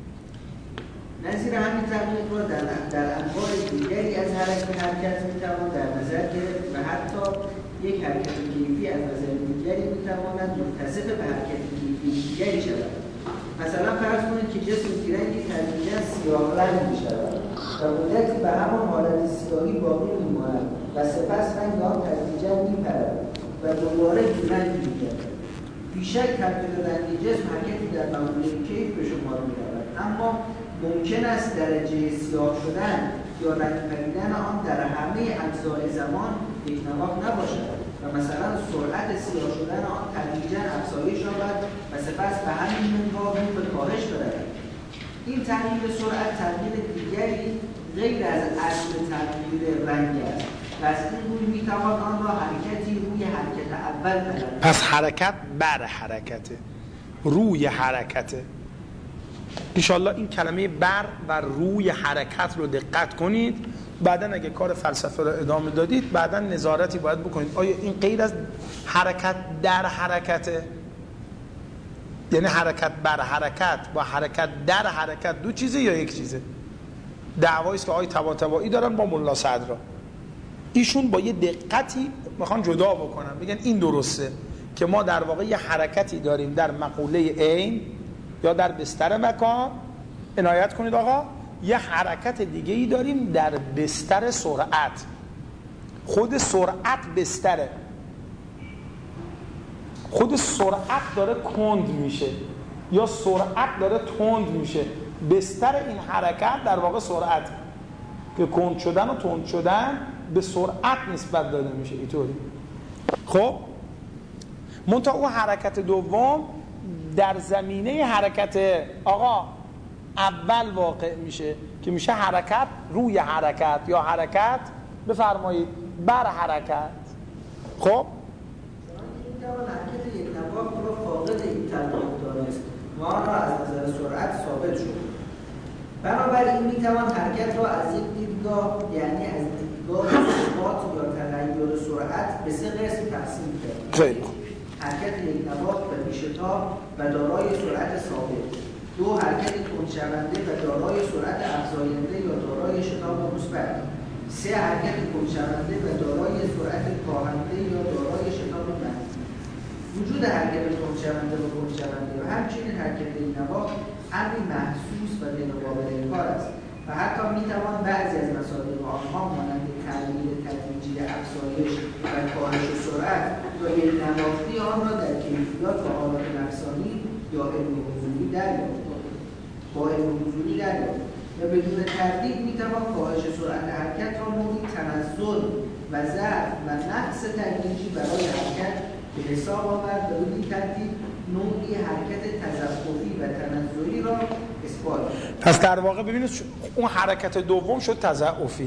نظیر همین تغییر را در در انواع دیگری از حرکت حرکت میتوان در نظر گرفت و حتی یک حرکت کیفی از نظر دیگری میتواند متصف به حرکت کیفی دیگری شود. مثلا فرض کنید که جسم بیرنگی تدریجا سیاه رنگ می‌شود و مدتی به همان حالت سیاهی باقی می‌ماند و سپس رنگ آن تدریجا می‌پرد و دوباره بیرنگ می‌گردد. بیشک تبدیل رنگ جسم حرکتی در مقوله کیف به شمار می‌رود، اما ممکن است درجه سیاه شدن یا رنگ پریدن آن در همه اجزای زمان یکنواخت نباشد و مثلا سرعت سیاه شدن آن تدریجاً افزایش یابد و سپس به همین منوال به کاهش برود. این تغییر سرعت تغییر دیگری غیر از اصل تغییر رنگ است و از این روی میتوان آن را حرکتی روی حرکت اول بدانید. پس حرکت بر حرکته، روی حرکته. انشالله این کلمه بر و روی حرکت رو دقت کنید. بعدن اگه کار فلسفه رو ادامه دادید بعدن نظارتی باید بکنید آیا این غیر از حرکت در حرکته، یعنی حرکت بر حرکت با حرکت در حرکت دو چیزه یا یک چیزه؟ دعوایی است که آقای طباطبایی دارن با ملا صدرا. ایشون با یه دقتی میخوان جدا بکنن، بگن این درسته که ما در واقع یه حرکتی داریم در مقوله عین یا در بستر مکان. عنایت کنید آقا، یه حرکت دیگه ای داریم در بستر سرعت. خود سرعت بستره، خود سرعت داره کند میشه یا سرعت داره تند میشه. بستر این حرکت در واقع سرعت که کند شدن و تند شدن به سرعت نسبت داده میشه اینطوری. خب منتها اون حرکت دوم در زمینه حرکت آقا اول واقع میشه که میشه حرکت روی حرکت یا حرکت بفرمایید بر حرکت. خب این توان حرکت یک نواخت را فاقد این تغییر دانست و آن را از نظر سرعت ثابت شد. بنابراین میتوان حرکت را از یک دیدگاه یعنی از دیدگاه ثبات یا تغییر سرعت به سه قسم تقسیم کرد. خیلی حرکت یک نواخت و پیشتاب و دارای سرعت ثابت. دو حرکت تندشونده و دارای سرعت افزاینده یا دارای شتاب مثبت. سه حرکت تندشونده و دارای سرعت کاهنده یا دارای شتاب منفی. وجود حرکت تندشونده و کنشونده و همچنین حرکت یک نواخت امری محسوس و غیرقابل انکار است و حتی میتوان بعضی از مصادیق آنها مانند تغییر تدریجی افزایش و کاهش سرعت یا یک نواختی آن را در کیفیات و حالات نفسانی یا علم حضوری دریافت با علم حضوری دریافت و بدون تردید میتوان کاهش سرعت حرکت را نوعی تنزل و ضعف و نقص تدریجی برای حرکت به حساب آورد و بدین ترتیب نوعی حرکت تضعفی و تنزلی را اثبات کرد. پس در واقع ببینید اون حرکت دوم شد تضعفی.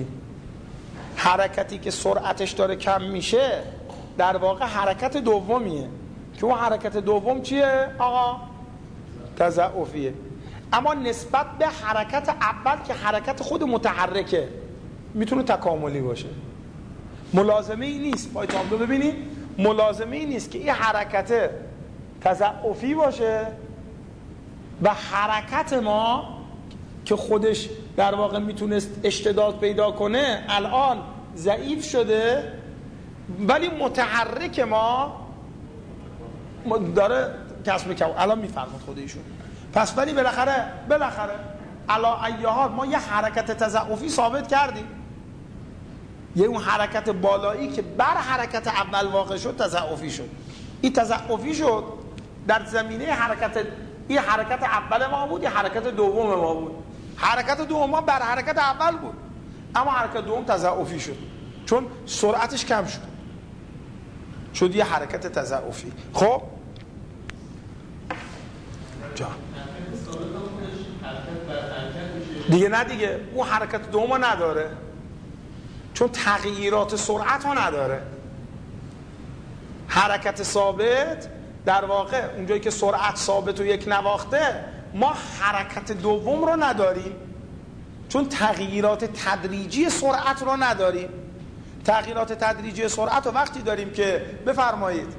حرکتی که سرعتش داره کم میشه در واقع حرکت دومیه که اون حرکت دوم چیه آقا؟ تضعفیه. اما نسبت به حرکت اول که حرکت خود متحرکه میتونه تکاملی باشه. ملازمه ای نیست. پای تابلو ببینید ملازمه ای نیست که این حرکت تضعفی باشه و حرکت ما که خودش در واقع میتونست اشتداد پیدا کنه الان ضعیف شده ولی متحرک ما داره کسب کم. الان میفرماد خود ایشون. پس ولی بالاخره بالاخره علا ایهات ما یه حرکت تضعفی ثابت کردیم. یه اون حرکت بالایی که بر حرکت اول واقع شد تضاعفی شد. این تضاعفی شد در زمینه حرکت، این حرکت اول ما بود، این حرکت دوم ما بود. حرکت دوم ما بر حرکت اول بود، اما حرکت دوم تضاعفی شد چون سرعتش کم شد، شد یه حرکت تضاعفی. خب جا دیگه نه دیگه اون حرکت دوم نداره چون تغییرات سرعت ها نداره. حرکت ثابت در واقع اونجایی که سرعت ثابت و یک نواخته، ما حرکت دوم رو نداریم چون تغییرات تدریجی سرعت رو نداریم. تغییرات تدریجی سرعت رو وقتی داریم که بفرمایید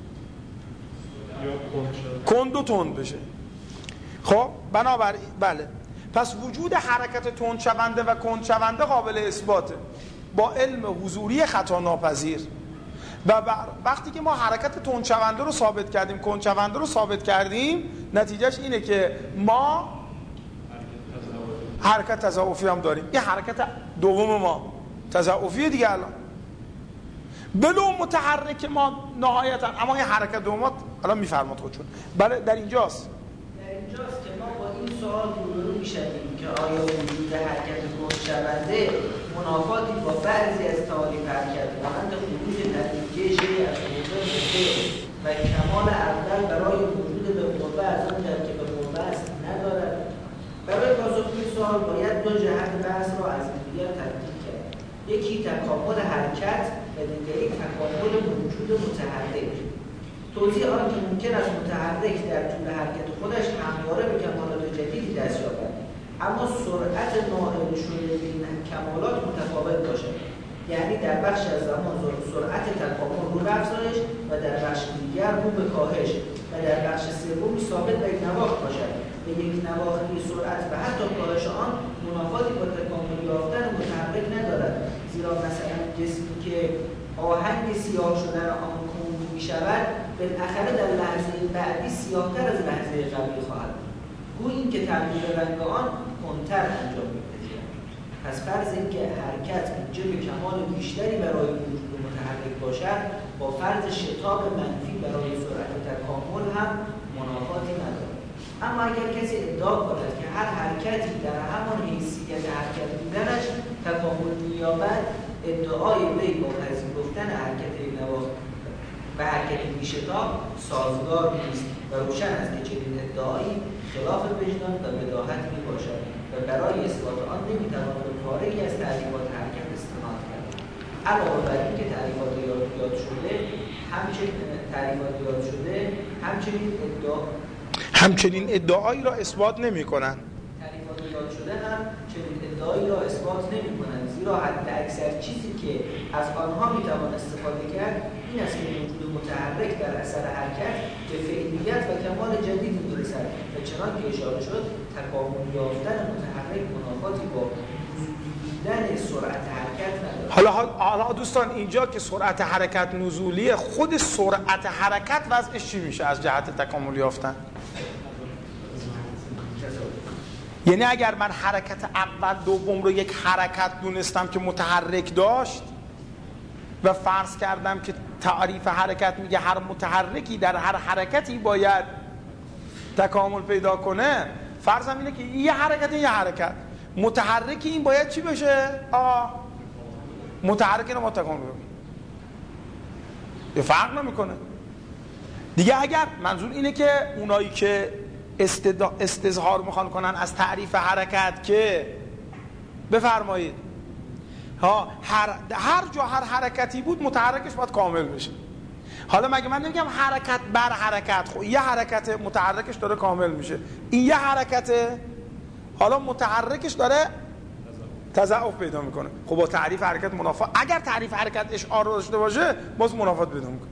کند و تند بشه. خب بنابراین بله، پس وجود حرکت تند شونده و کند شونده قابل اثباته با علم حضوری خطا ناپذیر. و وقتی که ما حرکت تند شونده رو ثابت کردیم، کند شونده رو ثابت کردیم، نتیجهش اینه که ما حرکت تضاعفی هم داریم. این حرکت دوم ما تضاعفیه دیگه الان بلو متحرک ما نهایتا، اما این حرکت دوم الان میفرماد خودشون. بله در اینجاست در اینجاست که ما با این سوال روبرو میشیم که آیا وجود حرکت کند شونده منافاتی با بعضی از تعاریف حرکت مانند خروج نتیجه شیء از موضع به و کمال اول برای وجود به قوه از آن در که به قوه است ندارد. برای پاسخ این سوال باید دو جهت بحث را از دیگر تفکیک کرد. یکی تکامل حرکت و دیگری تکامل موجود متحرک. توضیح آن که ممکن است متحرک در طول حرکت خودش همواره به کمالات جدیدی دست یابد، اما سرعت نائل شده این کمالات متفاوت باشد. یعنی در بخش از زمان سرعت تکامل رو به افزایش و در بخش دیگر رو به کاهش و در بخش سومی ثابت و یک نواخت باشد. به یک نواختی سرعت و حتی کاهش آن منافاتی با تکامل یافتن متحرک ندارد، زیرا مثلا جسمی که آهنگ سیاه شدن آن کند می شود بالاخره در لحظه بعدی سیاه‌تر از لحظه قبلی خواهد بود. گویی این که تغییر رنگ آن کندتر انجام می‌پذیرد. پس فرض اینکه حرکت موجب کمال بیشتری برای وجود متحرک باشد با فرض شتاب منفی برای سرعت تکامل هم منافاتی ندارد. اما اگر کسی ادعا کند که هر حرکتی در همان حیثیت حرکت بودنش تکامل می‌یابد، ادعای وی با پذیرفتن حرکت نواخت و حرکت بی‌شتاب سازگار نیست و روشن است که چنین ادعایی خلاف وجدان و بداهت میباشد و برای اثبات آن نمیتوان به پاره‌ای از تعریفات حرکت استناد کرد. علاوه بر اینکه تعریفات یاد شده همچنین تعریفات یاد شده همچنین ادعا همچنین ادعایی را اثبات نمی‌کنند. تعریفات یاد شده هم چنین ادعایی را اثبات نمی‌کنند، زیرا حد اکثر چیزی که از آنها میتوان استفاده کرد این است که وجود متحرک در اثر حرکت به فعلیت و کمال جدید می‌رسد و چنان که اشاره شد تکامل یافتن متحرک منافاتی با بودن سرعت حرکت ندارد. حالا حالا دوستان اینجا که سرعت حرکت نزولیه، خود سرعت حرکت وضعش چی میشه از جهت تکامل یافتن؟ یعنی اگر من حرکت اول دوم رو یک حرکت دونستم که متحرک داشت و فرض کردم که تعریف حرکت میگه هر متحرکی در هر حرکتی باید تکامل پیدا کنه، فرضم اینه که یه حرکت یه حرکت متحرکی این باید چی بشه؟ آه متحرکی رو ما تکامل بکنیم، یه فرق نمیکنه دیگه. اگر منظور اینه که اونایی که استظهار میخوان کنن از تعریف حرکت که بفرمایید ها هر هر جا هر حرکتی بود متحرکش باید کامل بشه. حالا مگه من نمیگم حرکت بر حرکت، خب یه حرکت متحرکش داره کامل میشه، این یه حرکته حالا متحرکش داره تضاعف پیدا میکنه. خب با تعریف حرکت منافات، اگر تعریف حرکت اشعار داشته باشه باز منافات پیدا میکنه.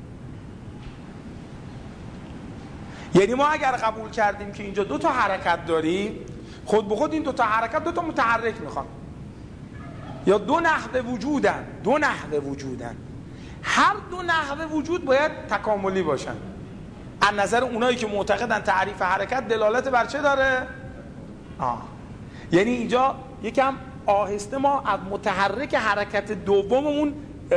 یعنی ما اگر قبول کردیم که اینجا دو تا حرکت داریم، خود به خود این دو تا حرکت دو تا متحرک میخوان یا دو نحوه وجودن، دو نحوه وجودن، هر دو نحوه وجود باید تکاملی باشن. از نظر اونایی که معتقدن تعریف حرکت دلالت بر چه داره؟ آه. یعنی اینجا یکم آهسته ما از متحرک حرکت دوممون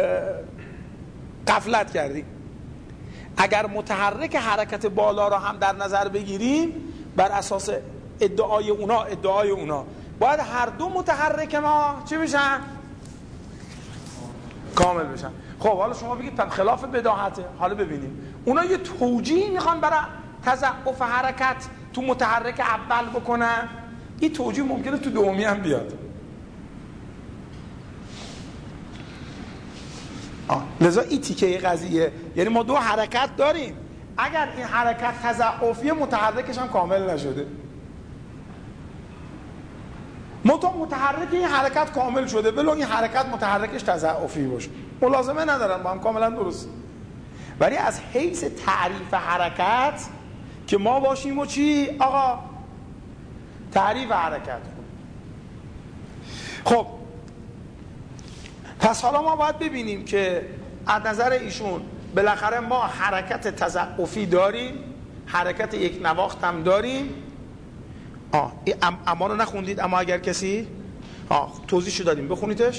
غفلت کردیم. اگر متحرک حرکت بالا را هم در نظر بگیریم، بر اساس ادعای اونا ادعای اونا باید هر دو متحرک ما چی بشن؟ کامل بشن. خب حالا شما بگید خلاف بداهته. حالا ببینیم اونا یه توجیه میخوان برای تضعف حرکت تو متحرک اول بکنن، این توجیه ممکنه تو دومی هم بیاد. آه. لذا این تیکه قضیه، یعنی ما دو حرکت داریم، اگر این حرکت تضعفی متحرکش هم کامل نشده، منتها متحرک این حرکت کامل شده ولو این حرکت متحرکش تضعفی باشه، ملازمه ندارن، با هم کاملا درست. ولی از حیث تعریف حرکت که ما باشیم و چی آقا تعریف حرکت. خب پس حالا ما باید ببینیم که از نظر ایشون بالاخره ما حرکت تضعفی داریم، حرکت یک نواخت هم داریم. آه ام اما رو نخوندید؟ اما اگر کسی آه توضیحشو دادیم، بخونیدش.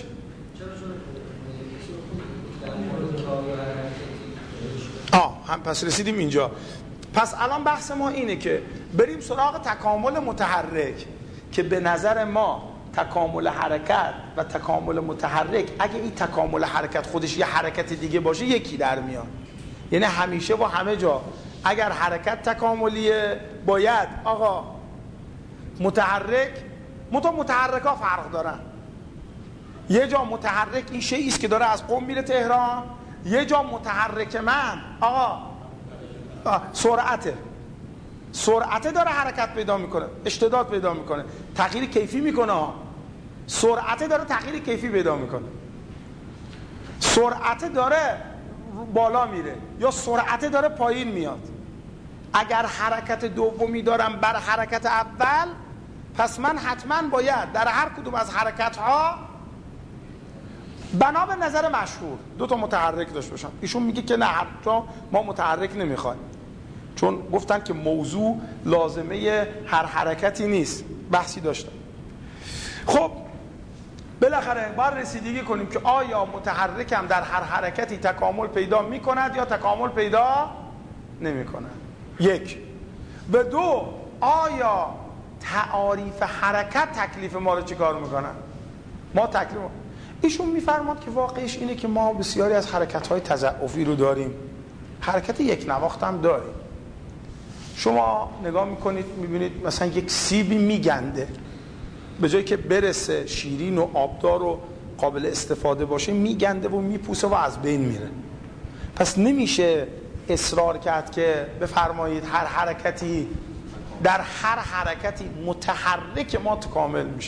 آه هم پس رسیدیم اینجا. پس الان بحث ما اینه که بریم سراغ تکامل متحرک که به نظر ما تکامل حرکت و تکامل متحرک، اگه این تکامل حرکت خودش یه حرکت دیگه باشه یکی در میاد. یعنی همیشه و همه جا اگر حرکت تکاملیه باید آقا متحرک متا متحرک ها فرق دارن. یه جا متحرک این شیئی است که داره از قم میره تهران، یه جا متحرک من آقا سرعته سرعته داره حرکت پیدا میکنه، اشتداد پیدا میکنه، تغییر کیفی میکنه. سرعته داره تغییر کیفی پیدا میکنه، سرعته داره بالا میره یا سرعته داره پایین میاد. اگر حرکت دومی دارم بر حرکت اول، پس من حتما باید در هر کدوم از حرکت ها بنا به نظر مشهور دو تا متحرک داشته باشم. ایشون میگه که نه، حتی ما متحرک نمیخوایم، چون گفتن که موضوع لازمه هر حرکتی نیست. بحثی داشتن. خب بالاخره باید رسیدگی کنیم که آیا متحرکم در هر حرکتی تکامل پیدا میکند یا تکامل پیدا نمیکند. یک. و دو، آیا تعاریف حرکت تکلیف ما رو چیکار میکنن؟ ما تکلیف ما. ایشون میفرماد که واقعش اینه که ما بسیاری از حرکت‌های تضعفی رو داریم، حرکت یک نواخت هم داریم. شما نگاه میکنید میبینید مثلا یک سیبی میگنده، به جایی که برسه شیرین و آبدار و قابل استفاده باشه میگنده و میپوسه و از بین میره. پس نمیشه اصرار کرد که بفرمایید هر حرکتی در هر حرکتی متحرک ما کامل میشه.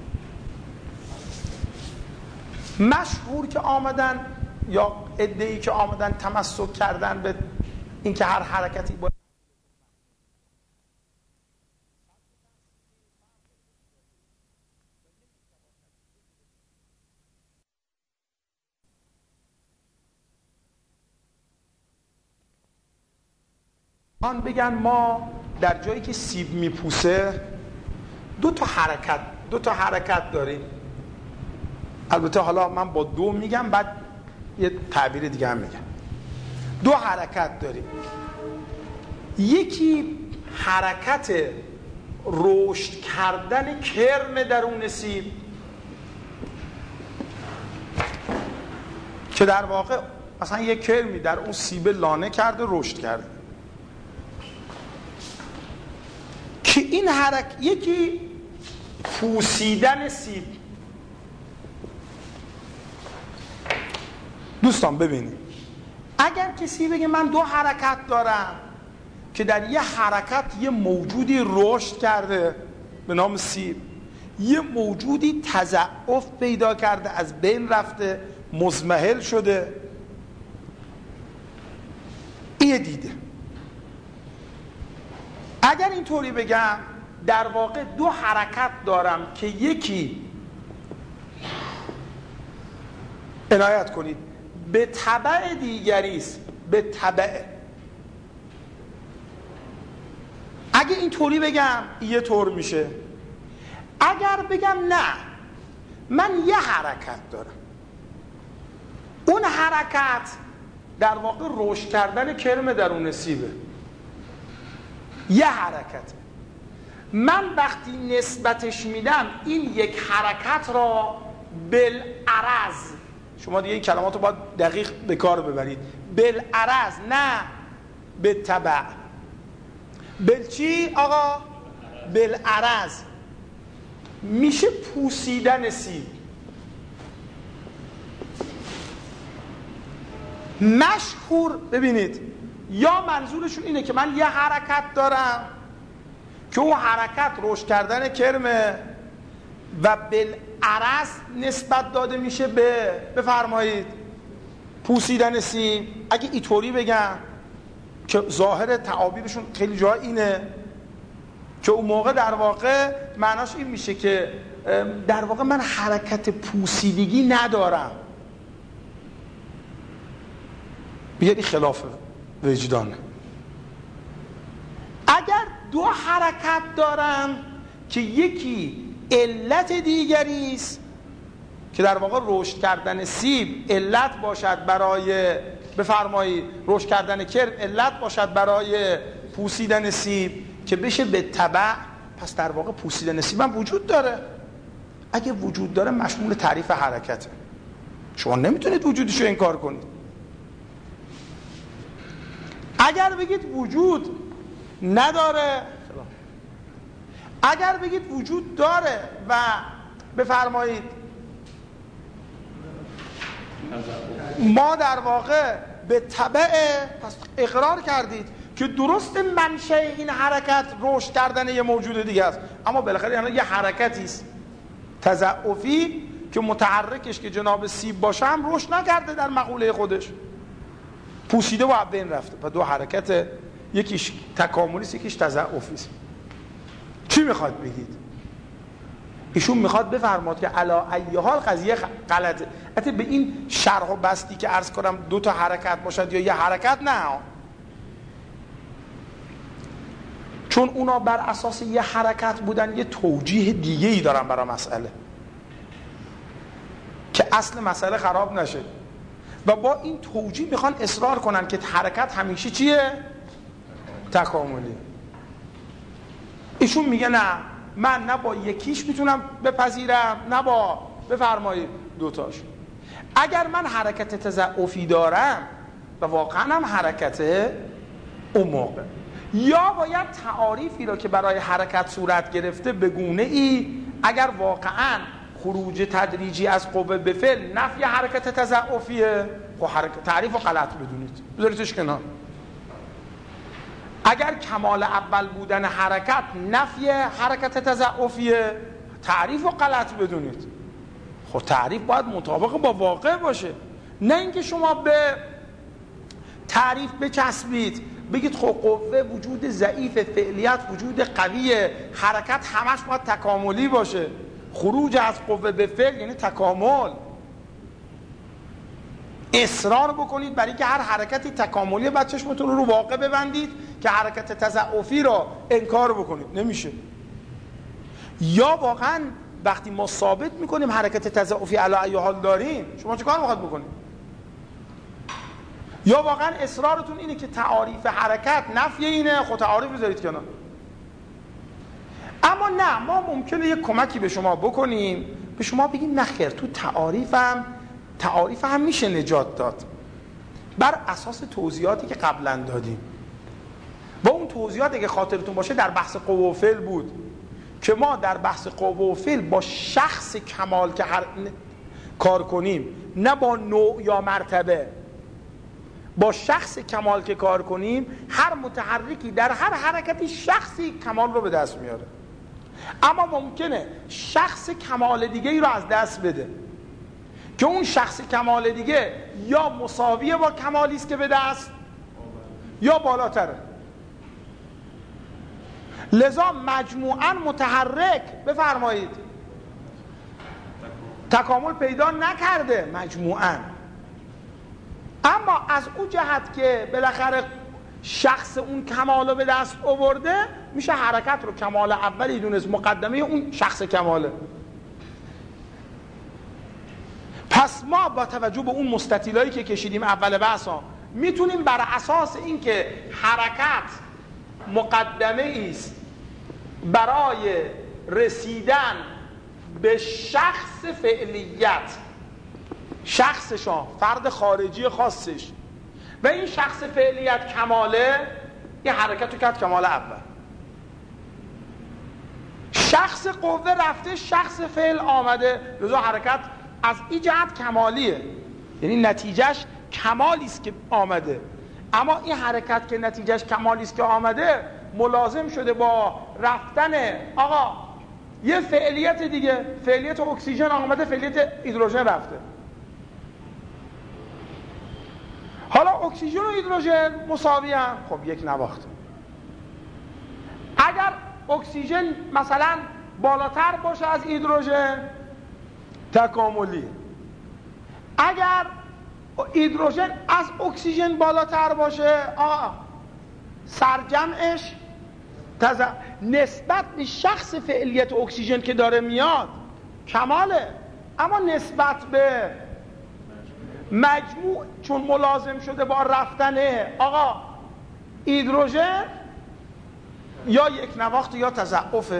مشهور که آمدن یا ادعی که آمدن تمسک کردن به اینکه هر حرکتی باید آن بگن ما در جایی که سیب میپوسه دو تا حرکت دو تا حرکت داریم. البته حالا من با دو میگم، بعد یه تعبیر دیگه هم میگم. دو حرکت داریم. یکی حرکت رشد کردن کرم درون سیب که در واقع مثلا یه کرمی در اون سیب لانه کرده، رشد کرده، که این حرکت. یکی پوسیدن سیب. دوستان ببینید، اگر کسی بگه من دو حرکت دارم که در یه حرکت یه موجودی رشد کرده به نام سیب، یه موجودی تضعف پیدا کرده، از بین رفته، مضمحل شده، این دیده. اگر اینطوری بگم در واقع دو حرکت دارم که یکی، عنایت کنید، به تبع دیگری است، به تبع. اگه اینطوری بگم یه طور میشه. اگر بگم نه، من یه حرکت دارم، اون حرکت در واقع رشد کردن کرم درون سیبه، یه حرکت. من وقتی نسبتش میدم این یک حرکت را بالعرض، شما دیگه این کلمات رو باید دقیق به کار ببرید، بالعرض نه بالتبع. بل چی آقا؟ بالعرض میشه پوسیدن سیب. مشکور ببینید، یا منظورشون اینه که من یه حرکت دارم که اون حرکت رشد کردن کرمه و بالعرض نسبت داده میشه به بفرمایید پوسیدن سیب. اگه اینطوری بگم که ظاهر تعابیرشون خیلی جا اینه که اون موقع در واقع معناش این میشه که در واقع من حرکت پوسیدگی ندارم. بیادی خلاف وجدانه. اگر دو حرکت دارم که یکی علت دیگری است که در واقع رشد کردن سیب علت باشد برای بفرمایید رشد کردن کرم علت باشد برای پوسیدن سیب که بشه به تبع، پس در واقع پوسیدن سیب هم وجود داره. اگه وجود داره مشمول تعریف حرکته، شما نمیتونید وجودش رو انکار کنید. اگر بگید وجود نداره، اگر بگید وجود داره و بفرمایید ما در واقع به تبع، پس اقرار کردید که درست منشأ این حرکت رشد کردن یه موجود دیگه است، اما بالاخره یعنی یه حرکتی است تضعفی که متحرکش که جناب سیب باشه هم رشد نکرده در مقوله خودش، پوسیده و بین رفته. و دو حرکت، یکیش تکاملی است یکیش تضعفی است. چی میخواد بگید؟ ایشون میخواد بفرماد که علا ای حال قضیه غلطه. حتی به این شرح و بستی که عرض کنم دو تا حرکت باشد یا یه حرکت، نه، چون اونا بر اساس یه حرکت بودن یه توجیه دیگه ای دارن برای مسئله که اصل مسئله خراب نشه و با این توجیه میخوان اصرار کنن که حرکت همیشه چیه؟ تکاملی. ایشون میگه نه، من نه با یکیش میتونم بپذیرم نه با بفرمایید دوتاش. اگر من حرکت تضعفی دارم و واقعا هم حرکته، اون موقع یا باید تعاریفی را که برای حرکت صورت گرفته به گونه ای اگر واقعا خروج تدریجی از قوه به فعل نفی حرکت تضعفیه، خب حرکت تعریف رو غلط بدونید، بذاریدش کنار. اگر کمال اول بودن حرکت نفی حرکت تضعفیه، تعریف رو غلط بدونید. خب تعریف باید مطابق با واقع باشه، نه اینکه شما به تعریف بچسبید بگید خب قوه وجود ضعیف، فعلیت وجود قویه، حرکت همش باید تکاملی باشه. خروج از قوه به فعل یعنی تکامل. اصرار بکنید برای که هر حرکتی تکاملی، بعد چشمتون رو رو واقع ببندید که حرکت تضعفی را انکار بکنید، نمیشه. یا واقعا وقتی ما ثابت میکنیم حرکت تضعفی علی ای حال داریم، شما چه کار میخواد بکنید؟ یا واقعا اصرارتون اینه که تعاریف حرکت نفی اینه، خود تعاریف بذارید کنار. اما نه، ما ممکنه یک کمکی به شما بکنیم، به شما بگیم نخیر، تو تعاریفم تعاریف هم میشه نجات داد بر اساس توضیحاتی که قبلا دادیم. با اون توضیحاتی که خاطرتون باشه در بحث قوه و فعل بود که ما در بحث قوه و فعل با شخص کمال که هر... کار کنیم، نه با نوع یا مرتبه، با شخص کمال که کار کنیم، هر متحرکی در هر حرکتی شخصی کمال رو به دست میاره. اما ممکنه شخص کمال دیگه ای رو از دست بده که اون شخص کمال دیگه یا مساویه با کمالی است که به دست یا بالاتره. لذا مجموعاً متحرک بفرمایید تکامل پیدا نکرده مجموعاً، اما از اون جهت که بالاخره شخص اون کمال رو به دست آورده، میشه حرکت رو کمال اولی دونست، مقدمه اون شخص کماله. پس ما با توجه به اون مستطیلایی که کشیدیم اول بحثا میتونیم بر اساس اینکه حرکت مقدمه است برای رسیدن به شخص فعلیت، شخصشان، فرد خارجی خاصش، و این شخص فعلیت کماله، این حرکت رو کرد کمال اول. شخص قوه رفته، شخص فعل آمده، لذا حرکت از این جهت کمالیه، یعنی نتیجهش کمالی است که آمده. اما این حرکت که نتیجهش کمالی است که آمده ملازم شده با رفتن آقا یه فعلیت دیگه، فعلیت اکسیژن آمده، فعلیت هیدروژن رفته. حالا اکسیژن و هیدروژن مساوی هم، خب یک نواخت. اگر اکسیژن مثلا بالاتر باشه از هیدروژن تکاملی، اگر هیدروژن از اکسیژن بالاتر باشه آه سرجمعش تز... نسبت به شخص فعلیت اکسیژن که داره میاد کماله، اما نسبت به مجموع چون ملازم شده با رفتن آقا هیدروژن یا یک نواخت یا تضعفه.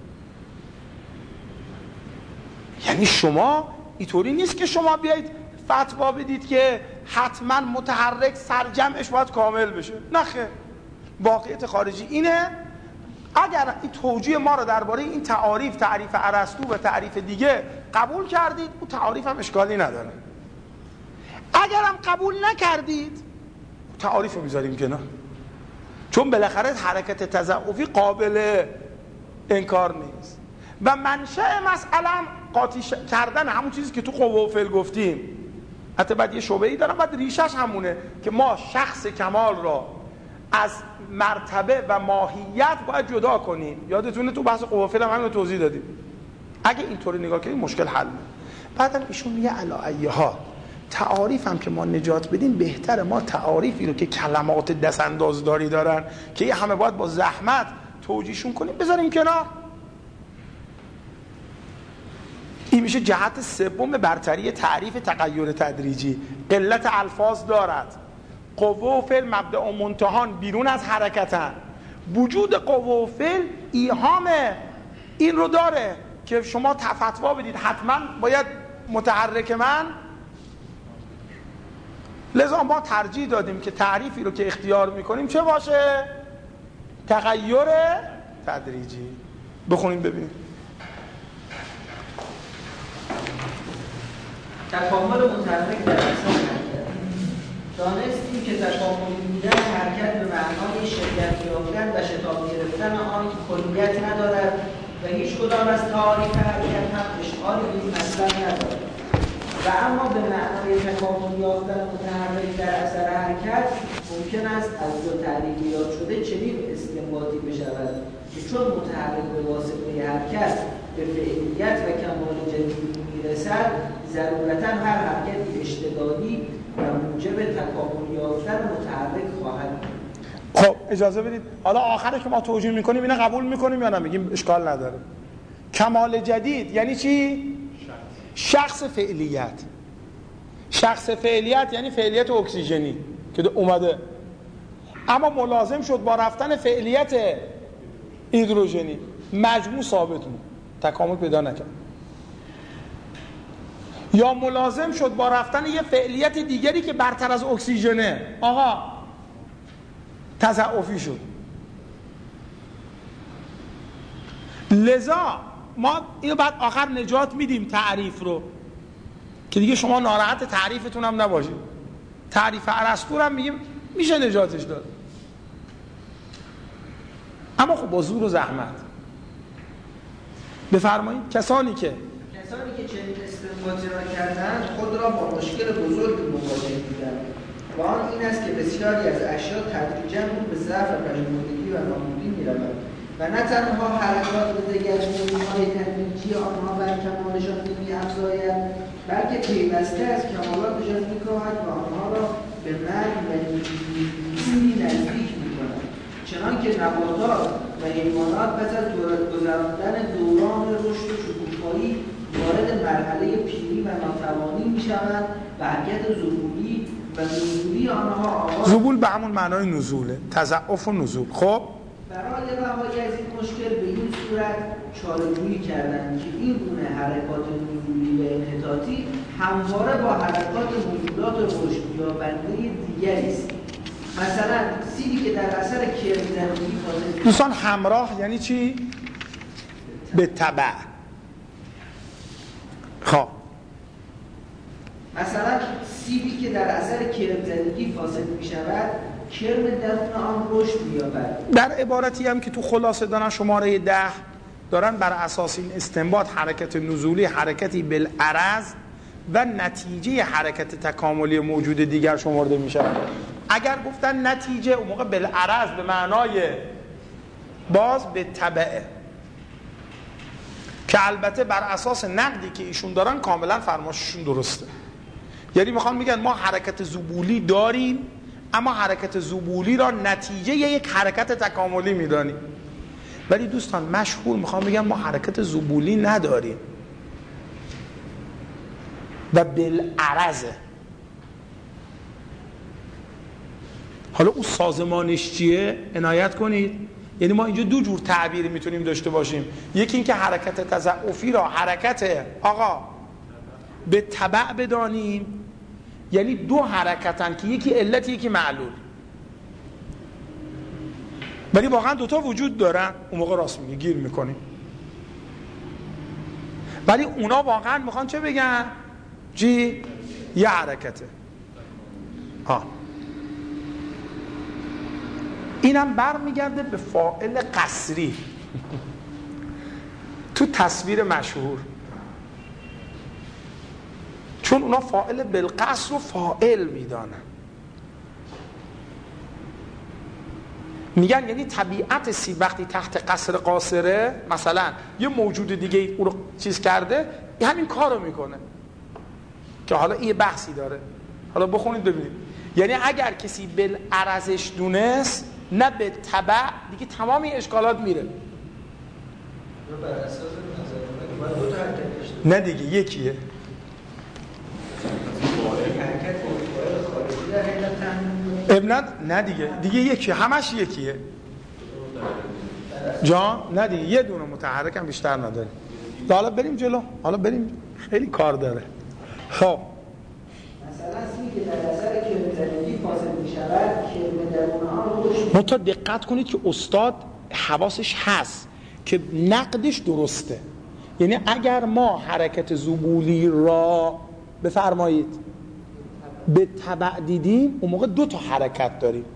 یعنی شما اینطوری نیست که شما بیایید فتوا بدید که حتما متحرک سرجمعش باید کامل بشه، نخه. واقعیت خارجی اینه. اگر این توجیه ما رو درباره این تعاریف، تعریف ارسطو و تعریف دیگه قبول کردید، اون تعاریف هم اشکالی نداره. اگر هم قبول نکردید تعاریف رو میذاریم کنار، چون بالاخره حرکت تضعفی قابل انکار نیست و منشأ مسئله قاطی کردن همون چیزی که تو قوه و فعل گفتیم. حتی بعد یه شعبه‌ای دارم، بعد ریشش همونه که ما شخص کمال را از مرتبه و ماهیت باید جدا کنیم. یادتونه تو بحث قوه و فعل هم همین رو توضیح دادیم. اگه اینطوری نگاه کنیم مشکل حل میشه. بعدم ایشون میگه علی ها تعاریف هم که ما نجات بدیم، بهتره ما تعاریفی رو که کلمات دست اندازداری دارن که یه همه باید با زحمت توجیهشون کنیم بذاریم کنار. این میشه جهت سوم برتری تعریف تغییر تدریجی. قلت الفاظ دارد، قوه و فعل مبدأ و منتهان بیرون از حرکتن. وجود قوه و فعل ایهام این رو داره که شما فتوا بدید حتما باید متحرک من. لذا ما ترجیح دادیم که تعریفی رو که اختیار میکنیم چه باشه؟ تغییر تدریجی. بخونیم ببینیم. تکامل متحرک در اصل حرکت. دانستیم که تکاملی بودن حرکت به معنای شدت یافتن و شتاب گرفتن آن کلیت ندارد و هیچ کدام از تعاریف حرکت هم اشکال این مطلب ندارد. و اما به معنای تکامل یافتن متحرک در اثر حرکت ممکن است از دو تعریف یاد شده چنین استنباطی بشود که چون متحرک به واسطه حرکت به فعلیت و کمال جدید میرسد، ضرورتاً هر حرکتی اشتدادی و موجب تکامل یافتن متحرک خواهد بود. خب اجازه بدید حالا آخره که ما توجیه میکنیم اینو قبول میکنیم یا نه؟ میگیم اشکال نداره. کمال جدید یعنی چی؟ شخص فعلیت. شخص فعلیت یعنی فعلیت اکسیژنی که اومده، اما ملازم شد با رفتن فعلیت هیدروژنی، مجموع ثابت بود، تکامل پیدا نکرد. یا ملازم شد با رفتن یه فعلیت دیگری که برتر از اکسیژنه، آقا تضعفی شد. لذا ما اینو بعد آخر نجات میدیم تعریف رو که دیگه شما ناراحت تعریفتون هم نباشید. تعریف ارسطو هم میگیم میشه نجاتش داد، اما خب با زور و زحمت. بفرمایید. کسانی که کسانی که چنین استنباطی را کردند خود را با مشکل بزرگ مواجه دیدند و آن این است که بسیاری از اشیا تدریجاً به ضعف و پژمردگی و نابودی می‌روند و نه تنها حرکات و دگرگونی‌های تدریجی آنها بر کمالشان نمی‌افزاید، بلکه پیوسته از کمالاتشان می‌کاهد و آنها را به مرگ و نیستی نزدیک می‌کند. چنانکه نباتات و حیوانات پس از گذراندن دوران رشد و شکوفایی وارد مرحله پیری و ناتوانی میشوند و حرکت ذبولی و نزولی آنها آغاز ذبول به همون معنای نزوله، تضعف و نزول. خب برای رهایی از این مشکل به این صورت چاره‌جویی کردند که این گونه حرکات نزولی و انحطاطی همواره با حرکات نزولات رشدیابنده دیگری است. مثلا سیلی که در اثر کرم‌زنی فاصله دوستان همراه یعنی چی؟ به تبع. خب مثلا سیبی که در اثر کرم‌زدگی فاسد می شود، کرم درون آن رشد می‌یابد. در عبارتی هم که تو خلاصه دارن شماره ده دارن بر اساس این استنباط حرکت نزولی حرکتی بالعرض و نتیجه حرکت تکاملی موجود دیگر شمرده می شود. اگر گفتن نتیجه اون موقع بالعرض به معنای باز به تبعه، که البته بر اساس نقدی که ایشون دارن کاملا فرمایششون درسته. یعنی میخوان میگن ما حرکت ذبولی داریم اما حرکت ذبولی را نتیجه یک حرکت تکاملی میدانیم. ولی دوستان مشهور میخوان میگن ما حرکت ذبولی نداریم و بالعرضه. حالا اون سازمانش چیه؟ عنایت کنید. یعنی ما اینجا دو جور تعبیر میتونیم داشته باشیم. یکی این که حرکت تضعفی را حرکت آقا به تبع بدانیم، یعنی دو حرکتن که یکی علت یکی معلول، ولی واقعا دوتا وجود دارن. اون موقع راست میگه گیر میکنیم. ولی اونا واقعا میخوان چه بگن؟ جی یه حرکته. ها اینم بر میگرده به فاعل قصری تو تصویر مشهور، چون اونا فاعل بالقصر رو فاعل میدانن. میگن یعنی طبیعت سیب وقتی تحت قصر قاصره، مثلا یه موجود دیگه او رو چیز کرده، همین کار رو میکنه که حالا این بحثی داره. حالا بخونید ببینید. یعنی اگر کسی بالعرضش دونست نه به تبع، دیگه تمام این اشکالات میره. نه دیگه یکیه. ابنت نه دیگه دیگه یکیه، همش یکیه جان. نه دیگه یه دونه متحرک هم بیشتر نداره. حالا بریم جلو، حالا بریم، خیلی کار داره. خب مثلا سی که در اثر کرم‌زدگی فاسد می شود، کرم درون آن رشد. متا دقت کنید که استاد حواسش هست که نقدش درسته. یعنی اگر ما حرکت ذبولی را بفرمایید به تبع دیدیم، اون موقع دو تا حرکت داریم.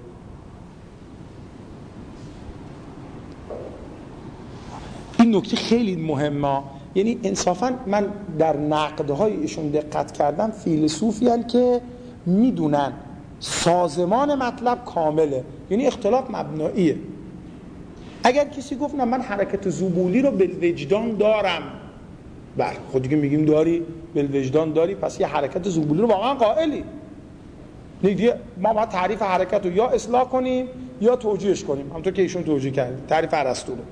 این نکته خیلی مهمه. یعنی انصافا من در نقدهای ایشون دقت کردم، فیلسوفی هستند که میدونن سازمان مطلب کامله، یعنی اختلاف مبناییه. اگر کسی گفت نه من حرکت ذبولی رو بالوجدان دارم، بله خود دیگه میگیم داری، بالوجدان داری، پس یه حرکت ذبولی رو واقعا قائلی. دیگه ما باید تعریف حرکت رو یا اصلاح کنیم یا توجیهش کنیم، همونطور که ایشون توجیه کرد تعریف ارسطو رو.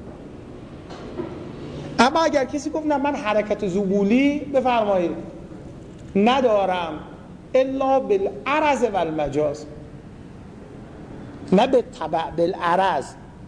اما اگر کسی گفت نه من حرکت ذبولی بفرمایید ندارم الا بالعرض و المجاز، نه به تبع بالعرض،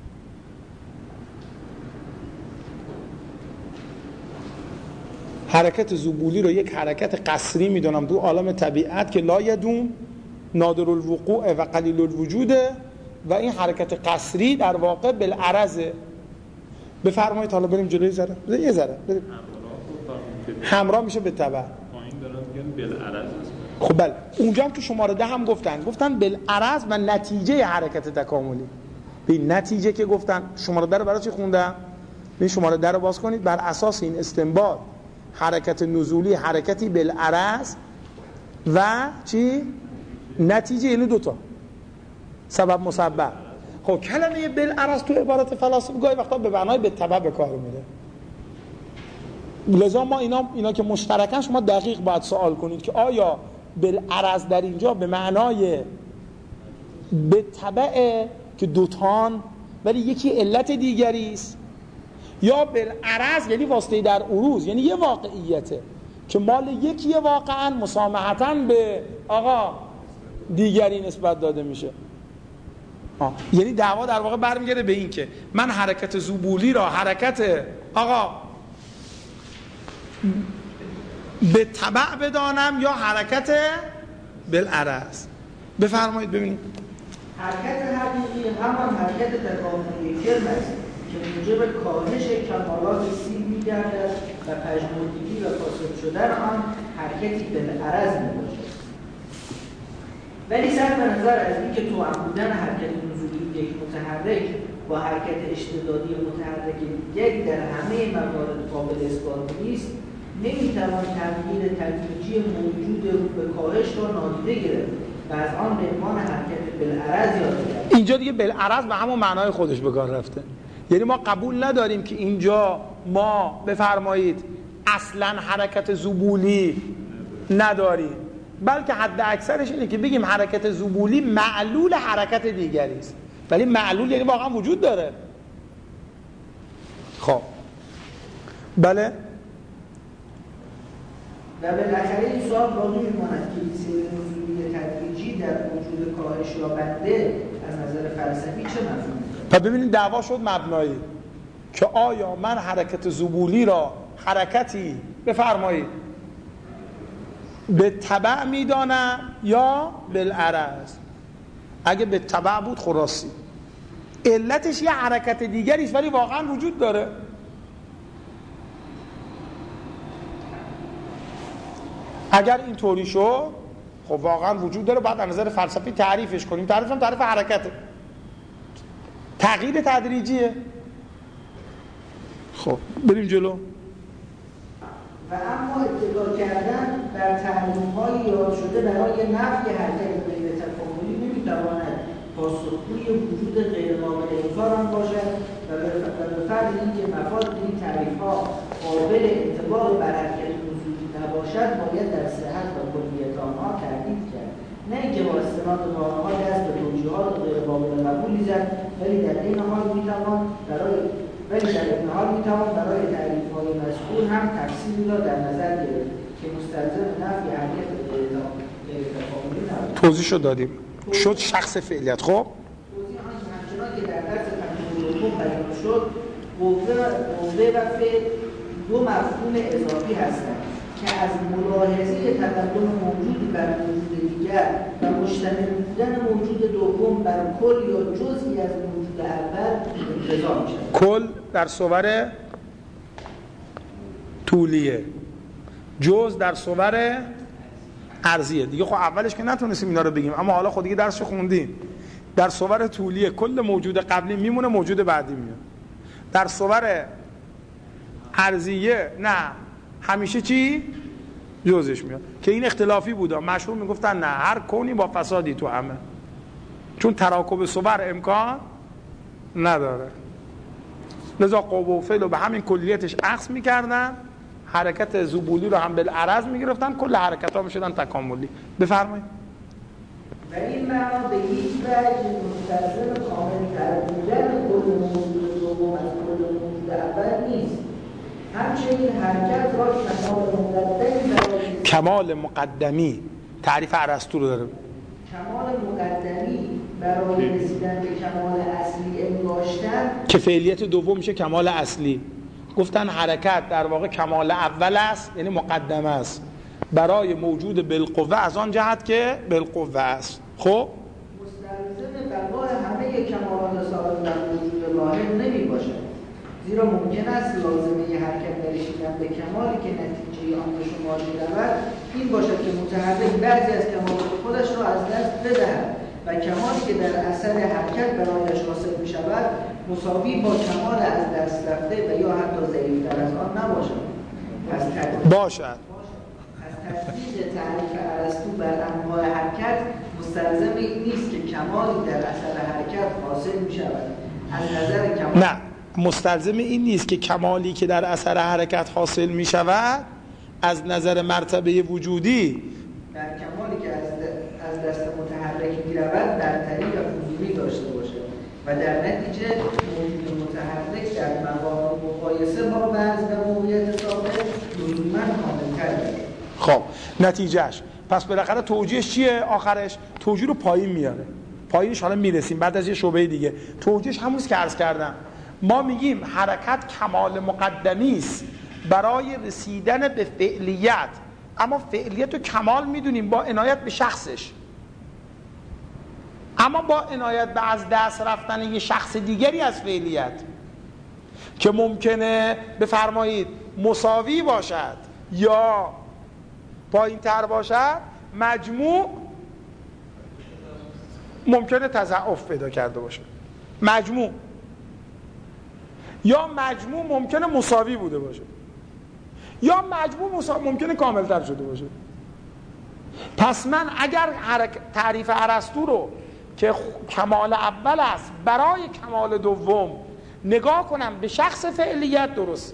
حرکت ذبولی رو یک حرکت قصری میدونم دو عالم طبیعت که لا یدوم، نادر الوقوع و قلیل الوجوده، و این حرکت قصری در واقع بالعرضه. بفرمایید حالا بریم جلوی ذره یه ذره بریم. همراه میشه به تبع. پایین دارن میگن بالعرض. خب بله اونجا هم تو شماره ده هم گفتن گفتن بالعرض و نتیجه حرکت تکاملی. به نتیجه که گفتن شماره ده رو برای چی خوندم؟ به شماره ده رو باز کنید. بر اساس این استنباط حرکت نزولی حرکتی بالعرض و چی؟ نتیجه، یعنی دوتا سبب مسبب. خب کلمه بالعرض تو عبارت فلاسفه گاهی وقتا به معنای به تبع به کار میره. لذا ما اینا اینا که مشترکن شما دقیق باید سوال کنید که آیا بالعرض در اینجا به معنای به تبع که دوتان ولی یکی علت دیگری است، یا بالعرض یعنی واسطه در عروض، یعنی یه واقعیته که مال یکیه واقعا مسامحتاً به آقا دیگری نسبت داده میشه. آه. یعنی دعوا در واقع برمیگرده به این که من حرکت زبولی را حرکت آقا به تبع بدانم یا حرکت بالعرض. بفرمایید ببینید. حرکت حقیقی همان حرکت تکاملی کرم است که موجب کاهش کمالات سیل می‌گردد و پژمردگی و فاسد شدن آن حرکتی بالعرض می‌باشد. ولی صرف نظر از اینکه توأم بودن حرکت نزولی یک متحرک با حرکت اشتدادی متحرک دیگری در همه موارد قابل اثبات نیست، نمی‌توان تغییر تدریجی موجود رو به کاهش را نادیده گرفت و از آن به عنوان حرکت بالعرض یاد گرفت. اینجا دیگه بالعرض به همون معنای خودش به کار رفته. یعنی ما قبول نداریم که اینجا ما بفرمایید اصلا حرکت زبولی نداریم، بلکه حد اکثرش اینه که بگیم حرکت زبولی معلول حرکت دیگری است. ولی معلول یعنی واقعا وجود داره. خب بله. و بالاخره این سوال باقی میماند که سیر نزولی تدریجی در وجود کاهش یا بنده از نظر فلسفی چه مفهومی داره؟ پس ببینید دعوا شد مبنایی که آیا من حرکت زبولی را حرکتی بفرمایید به تبع میدانم یا بالعرض. اگه به تبع بود خلاصی علتش یه حرکت دیگری است ولی واقعا وجود داره. اگر این طوری شد خب واقعا وجود داره، بعد از نظر فلسفی تعریفش کنیم. تعریف هم تعریف حرکته، تغییر تدریجیه. خب بریم جلو. و اما اتکا کردن در تحریم‌های یاد شده برای نفی حرکت غیر تکاملی نمی‌تواند پاسخگوی وجود غیرقابل انکار آن باشد و به فرض اینکه مفاد این تعریف‌ها قابل انطباق بر حرکت نزولی نباشد باید در صحت و کلیت آنها تردید کرد، نه اینکه با استناد به آنها دست به توجیهات غیرقابل قبولی زد، ولی در این حال می‌توان برای ولی در این حال می‌توان برای تعریف‌های مذکور هم تفصیلی را در نظر گرفت که مستلزم نفی حرکت غیر تکاملی نباشد. توضیحشو دادیم. شد شخص فعلیت. خب توضیح آن همچنان که در درس پنجم دوم بیان شد، قوه و فعل دو مفهوم اضافی هستند که از ملاحظه تقدم موجود بر موجود دیگر و مشتمل بودن موجود دوم بر کل یا جزئی از موجود اول انتزاع می‌شود. کل در صور طولیه، جز در صور عرضیه. دیگه خب اولش که نتونستیم اینا رو بگیم، اما حالا خود دیگه درسشو خوندیم. در صور طولیه کل موجود قبلی میمونه، موجود بعدی میاد. در صور عرضیه نه، همیشه چی؟ جزش میاد. که این اختلافی بوده. مشهور میگفتن نه، هر کونی با فسادی تو همه، چون تراکب صور امکان نداره. لذا قوه و فعل رو به همین کلیتش اخذ میکردن، حرکت زبولی رو هم بالعرض میگرفتن، کل حرکت ها میشدن تکاملی. بفرمایید. و این معنا به هیچ وجه مستلزم کامل تر بودن کل موجود دوم از کل موجود اول نیست. همچنین حرکت را کمال مقدمی برای کمال مقدمی تعریف ارسطو رو داره. کمال مقدمی برای رسیدن به کمال اصلی انگاشتن که فعلیت دوم میشه کمال اصلی. گفتن حرکت در واقع کمال اول است، یعنی مقدمه است برای موجود بالقوه، از آن جهت که بالقوه است. خب مستلزم بقای همه کمالات سابق در وجود واحد نمی باشد، زیرا ممکن است لازمه حرکت در رسیدن به کمالی که نتیجه آن به شما می‌رود این باشد که متحرک بعضی از کمالات خودش را از دست بدهد و کمالی که در اثر حرکت برایش حاصل می‌شود مساوی با کمال از دست رفته و یا حتی ضعیف‌تر از آن نباشد. پس تطبیق باشد. از تطبیق تعریف ارسطو بر انواع حرکت مستلزم این نیست که کمالی در اثر حرکت حاصل می‌شود از نظر کمال نه، مستلزم این نیست که کمالی که در اثر حرکت حاصل می شود از نظر مرتبه وجودی در کمالی که از دست متحرک می رود برتری و فضولی داشته باشد و در نتیجه موجود متحرک در مقام مقایسه نتیجهش. پس بالاخره توجیهش چیه آخرش؟ توجیه رو پایین میاره. پایینش حالا میرسیم بعد از یه شعبه دیگه. توجیهش همونیست که عرض کردم. ما میگیم حرکت کمال مقدمی است برای رسیدن به فعلیت، اما فعلیت رو کمال میدونیم با عنایت به شخصش، اما با عنایت به از دست رفتن یه شخص دیگری از فعلیت که ممکنه بفرمایید مساوی باشد یا پایین تر باشد، مجموع ممکنه تضاعف پیدا کرده باشه. مجموع یا مجموع ممکنه مساوی بوده باشه یا مجموع مسا... ممکنه کاملتر شده باشه. پس من اگر حرک... تعریف ارسطو رو که کمال اول است برای کمال دوم نگاه کنم به شخص فعلیت، درسته.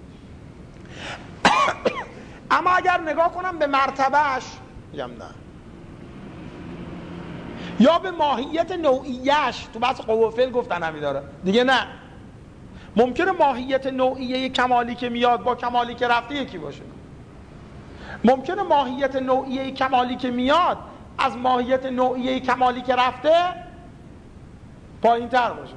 اما اگر نگاه کنم به مرتبهش، میگم نه. یا به ماهیت نوعیش، تو بحث قوه فعل گفتن همی داره دیگه، نه. ممکنه ماهیت نوعیه کمالی که میاد با کمالی که رفته یکی باشه. ممکنه ماهیت نوعیه کمالی که میاد از ماهیت نوعیه کمالی که رفته پایین تر باشه.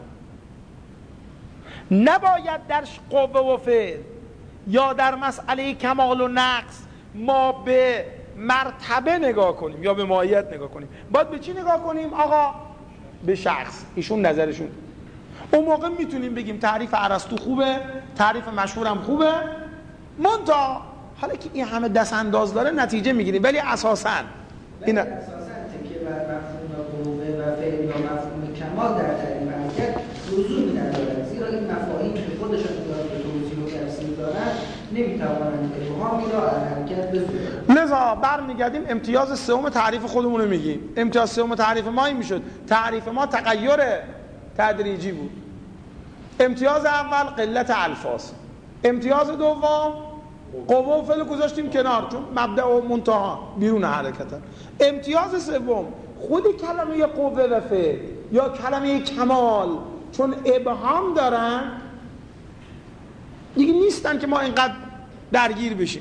نباید در قوه و فعل یا در مسئله کمال و نقص ما به مرتبه نگاه کنیم یا به ماهیت نگاه کنیم. باید به چی نگاه کنیم آقا؟ به شخص. ایشون نظرشون. اون موقع میتونیم بگیم تعریف ارسطو خوبه، تعریف مشهورم خوبه، منتها حالا که این همه دست انداز داره نتیجه میگیریم، ولی اساساً این اساساً تکیه بر مفهوم قوه و فعل یا مفهوم کمال در تعریف حرکت لزومی ندارد، زیرا این مفاهیم که خودشان نیاز به توضیح و تفسیر دارند نمیتوانند ابهامی را از حرکت بزنند. لذا برمیگردیم امتیاز سوم تعریف خودمون رو میگیم. امتیاز سوم تعریف ما این میشد تعریف ما تغییر تدریجی بود. امتیاز اول قلت الفاظ، امتیاز دوم قوه و فعل گذاشتیم کنار چون مبدأ و منتها بیرون حرکتن. امتیاز سوم خود کلمه قوه و فعل یا کلمه کمال چون ابهام دارن دیگه نیستن که ما اینقدر درگیر بشیم.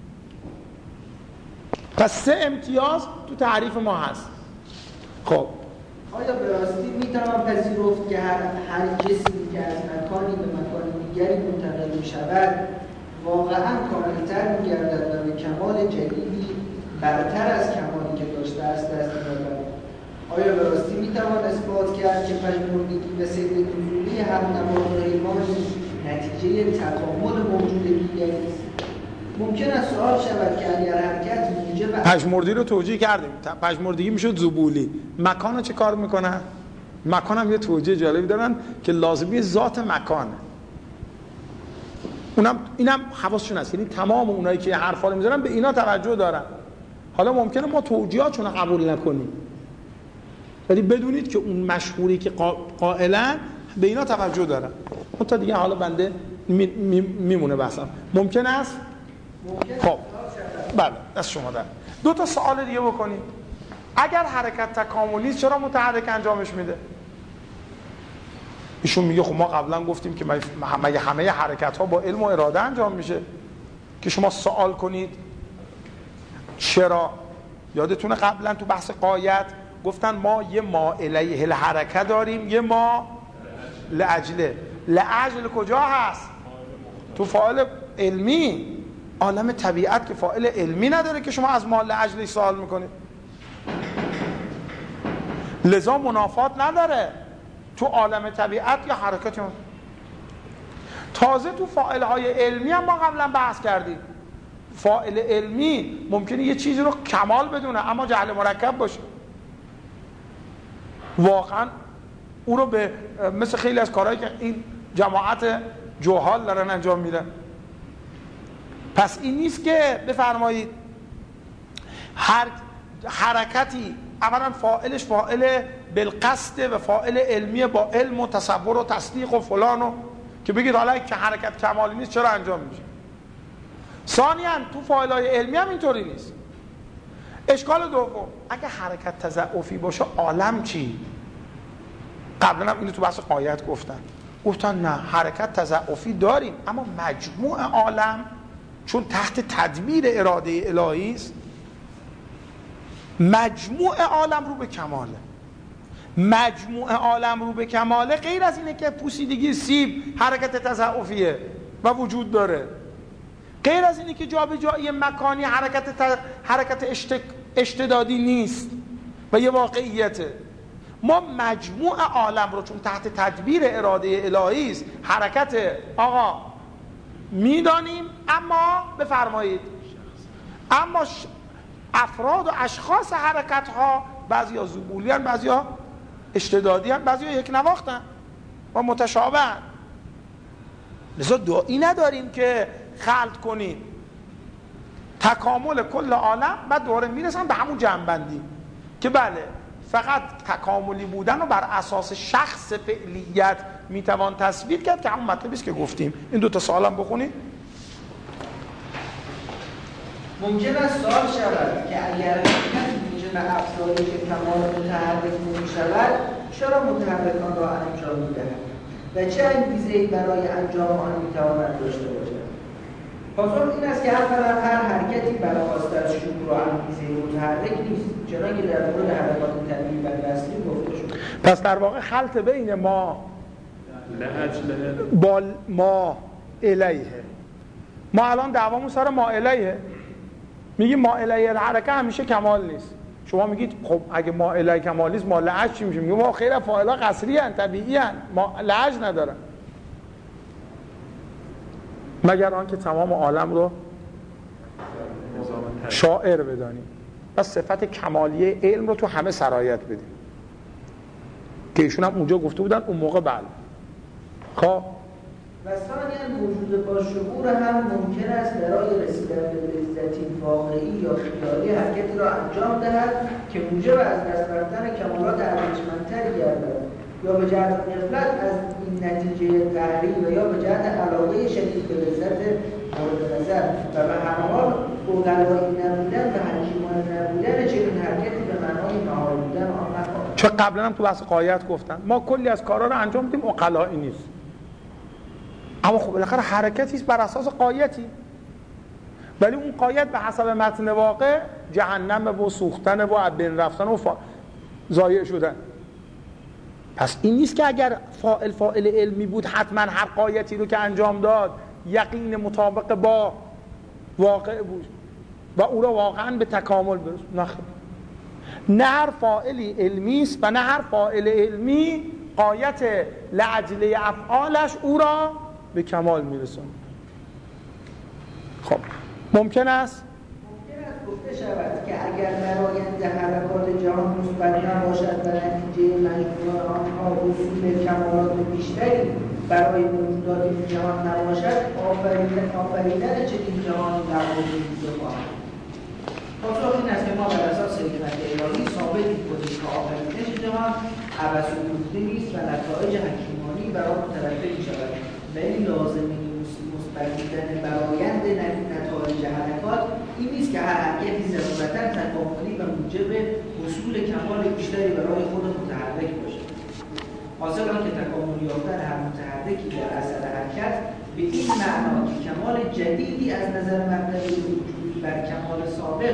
پس سه امتیاز تو تعریف ما هست. خب آیا به راستی میتوان پذیرفت که هر هر جسمی که از مکانی به مکان دیگری منتقل می‌شود واقعاً کامل‌تر می‌گردد و به کمال جدیدی برتر از کمالی که داشته است دست می‌یابد؟ آیا به راستی میتوان اثبات کرد که پژمردگی و سیر نزولی هر نماد حیوانی نتیجه تکامل موجود دیگری است؟ ممکن است سوال شود که اگر حرکت موجب پژمردگی رو توجیه کردیم. پژمردگی میشد زبولی. مکان چه کار میکنه؟ مکان هم یه توجیه جالبی دارن که لازمی ذات مکانه. اونم اینم حواسشون هست، یعنی تمام اونایی که حرفا رو میذارن به اینا توجه دارن. حالا ممکنه ما توجیهاتشون رو قبول نکنیم، ولی بدونید که اون مشهوری که قائلا به اینا توجه دارن. اون تا دیگه حالا بنده می می میمونه بحثم. ممکن است خب بله از شما در دو تا سوال دیگه بکنید. اگر حرکت تکاملی چرا متحرک انجامش میده؟ ایشون میگه خب ما قبلا گفتیم که مگه همه حرکت ها با علم و اراده انجام میشه؟ که شما سوال کنید چرا؟ یادتونه قبلا تو بحث غایت گفتن ما یه ما الیه الحرکه داریم، یه ما لاجله. لاجل کجا هست؟ تو فاعل علمی. عالم طبیعت که فاعل علمی نداره که شما از ما لاجله سوال میکنید، لذا منافات نداره تو عالم طبیعت یا حرکت. تازه تو فاعل های علمی هم ما قبلا بحث کردیم. فاعل علمی ممکنه یه چیزی رو کمال بدونه اما جهل مرکب باشه، واقعا او رو به مثل خیلی از کارهایی که این جماعت جوهال دارن انجام میدن. پس این نیست که بفرمایید هر حرکتی اولا فاعلش فاعل بالقصد و فاعل علمی با علم و تصور و تصدیق و فلانو که بگید حالا که حرکت کمالی نیست چرا انجام میشه. ثانیاً تو فاعل‌های علمی هم اینطوری نیست. اشکال دوم، اگه حرکت تضاعفی باشه عالم چی؟ قبلا هم اینو تو بحث غایت گفتن گفتن نه حرکت تضاعفی داریم اما مجموع عالم چون تحت تدبیر اراده الهی است مجموع عالم رو به کماله. مجموع عالم رو به کماله غیر از اینه که پوسیدگی سیب حرکت تضاعفیه و وجود داره، غیر از اینه که جابجایی مکانی حرکت ت... حرکت اشت... اشتدادی نیست و یه واقعیته. ما مجموع عالم رو چون تحت تدبیر اراده الهی است حرکت آقا میدانیم، اما بفرمایید اما ش... افراد و اشخاص حرکت ها بعضی ها زبولی هن، بعضی ها اشتدادی هن، بعضی ها یک نواخت هن و متشابه هن. لذا دعایی نداریم که خلط کنیم تکامل کل عالم، بعد دوباره میرسن به همون جنبندی که بله فقط تکاملی بودن و بر اساس شخص فعلیت میتوان تثبیت کرد، که همون مطلبی است که گفتیم. این دو تا سوالم بخونید. ممکن است سوال شود که اگر حرکت موجب افزایش کمال متحرک می‌شود، چرا متحرکان را انجام می‌دهند و چه انگیزه‌ای برای انجام آن می‌تواند داشته باشد؟ پاسخ این است که اولا هر حرکتی برخواسته از شعور و انگیزه متحرک نیست، چنانکه در مورد حرکات طبیعی و اصلی گفته شد. پس در واقع خلط بین ما با ما الیه. ما الان دعوامون سر ما الیه، میگیم ما الیه حرکت همیشه کمال نیست. شما میگید خب اگه ما الیه کمال نیست ما لعج چی میشه؟ میگیم ما خیلی فاعلا قصری هن، طبیعی هن، ما لعج ندارن، مگر آن که تمام عالم رو شاعر بدانیم و صفت کمالیه علم رو تو همه سرایت بدیم، که ایشون هم اونجا گفته بودن اون موقع بله. خب و ثانیاً وجود با شعور هم ممکن است برای رسیدن به لذتی واقعی یا خیالی حرکتی را انجام دهد که موجب از دست رفتن کمالات ارزشمندتری گردد، یا به جهت غفلت از این نتیجه قهری و یا به جهت علاقه شدید به لذت مورد نظر و به هر حال عقلایی نبودن و حکیمانه نبودن چنین حرکتی به معنای نهایی بودن آن نخواهد. چون قبلا هم تو بحث قایت گفتن ما کلی از کارا رو انجام میدیم عقلایی نیست، اما خب بالاخره حرکتی است بر اساس قایتی، ولی اون قایت به حسب متن واقع جهنم و سوختن و از بین رفتن و فا... ضایع شدن. پس این نیست که اگر فاعل فاعل علمی بود حتما هر قایتی رو که انجام داد یقین مطابق با واقع بود و او را واقعا به تکامل برسوند. نه نه هر فاعلی علمی است و نه هر فاعل علمی قایت لعجله افعالش او را به کمال میرسونه. خب ممکن است ممکن است گفته شود که اگر درآینده حرکات جهان مثبت نباشد و نتیجه مجموع آنها حصول کمالات بیشتری برای موجودات این جهان نباشد، آفریدن آفریدن چنین جهانی در وجود خواهد. پاسخ این است که ما بر اساس حکمت الهی ثابت می‌کنیم که آفرینش جهان عبث و بیهوده نیست و نتایج حکیمانی بر آن مترتب می‌شود و این لازمه مثبتیدن برآیند نتایج حرکات این نیست که هر حرکتی ضرورتاً تکاملی و موجب حصول کمال بیشتری برای خود متحرک باشد. حاصل آن که تکامل یافتن هر متحرکی در اثر حرکت به این معنا که کمال جدیدی از نظر مبدأ وجودی بر کمال سابق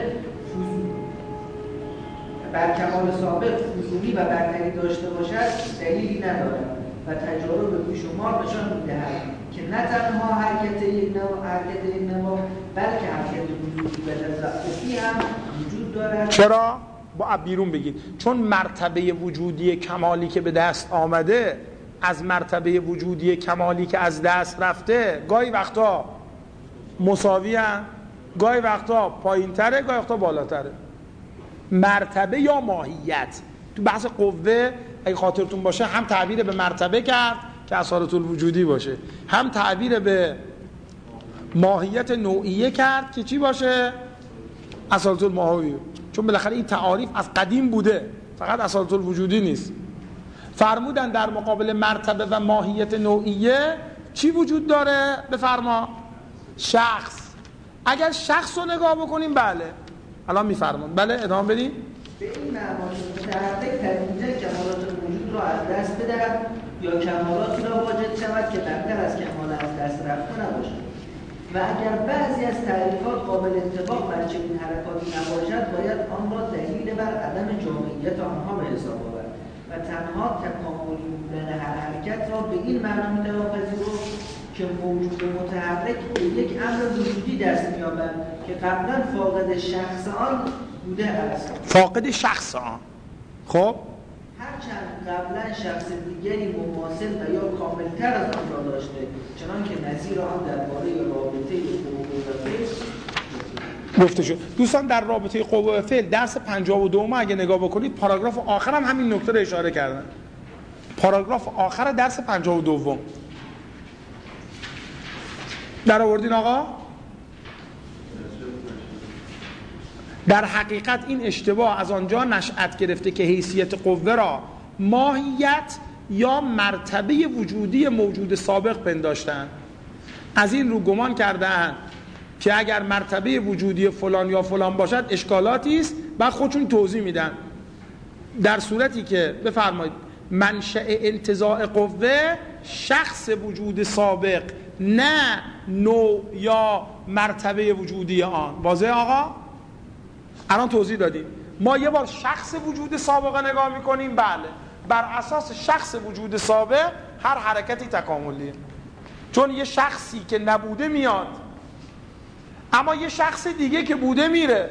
بر کمال سابق فزونی و برتری داشته باشد دلیلی ندارد و تجارب بیشمار نشان می‌دهد که نه تنها حرکت یک نوع حرکت یک نوع بلکه حرکت وجودی و تضاعفی هم وجود دارد. چرا؟ با بیرون بگید چون مرتبه وجودی کمالی که به دست آمده از مرتبه وجودی کمالی که از دست رفته گاهی وقتا مساوی هم، گاهی وقتا پایین تره، گاهی وقتا بالاتره. مرتبه یا ماهیت تو بحث قوه اگه خاطرتون باشه هم تعبیر به مرتبه کرد که اصالت الوجودی باشه، هم تعبیر به ماهیت نوعیه کرد که چی باشه؟ اصالت الماهویه. چون بالاخره این تعاریف از قدیم بوده، فقط اصالت الوجودی نیست. فرمودن در مقابل مرتبه و ماهیت نوعیه چی وجود داره؟ بفرما شخص. اگر شخص رو نگاه بکنیم بله الان میفرمان بله ادامه بدیم. به این معنی متحرک تدریجاً کمالات وجود را از دست بدهد یا کمالاتی را واجد شود که برتر از کمال از دست رفته نباشد. و اگر بعضی از تعریفات قابل اتفاق بر چنین حرکاتی نباشد باید آن را دلیل بر عدم جامعیت آنها به حساب آورد و تنها تکاملی بودن هر حرکت را به این معنا می‌توان پذیرفت که موجود متحرک به یک امر وجودی دست می‌یابد که قبلا فاقد شخص آن بوده است. فاقد شخص آن. خب هرچند قبلا شخص دیگری مماثل و یا کاملتر از آن را داشته، چنان که نظیر آن درباره رابطه قوه و فعل گفته شد. دوستان در رابطه قوه و فعل درس پنجاه و دو اگه نگاه بکنید پاراگراف آخر هم همین نکته رو اشاره کردن. پاراگراف آخر درس پنجاه و دو در آوردین آقا؟ در حقیقت این اشتباه از آنجا نشأت گرفته که حیثیت قوه را ماهیت یا مرتبه وجودی موجود سابق پنداشتند. از این رو گمان کردند که اگر مرتبه وجودی فلان یا فلان باشد اشکالاتی است، بعد خودشون توضیح میدن. در صورتی که بفرمایید منشأ انتزاع قوه شخص وجود سابق، نه نوع یا مرتبه وجودی آن. واضحه آقا؟ الان توضیح دادیم. ما یه بار شخص وجود سابقه نگاه میکنیم، بله بر اساس شخص وجود سابق هر حرکتی تکاملیه، چون یه شخصی که نبوده میاد اما یه شخص دیگه که بوده میره.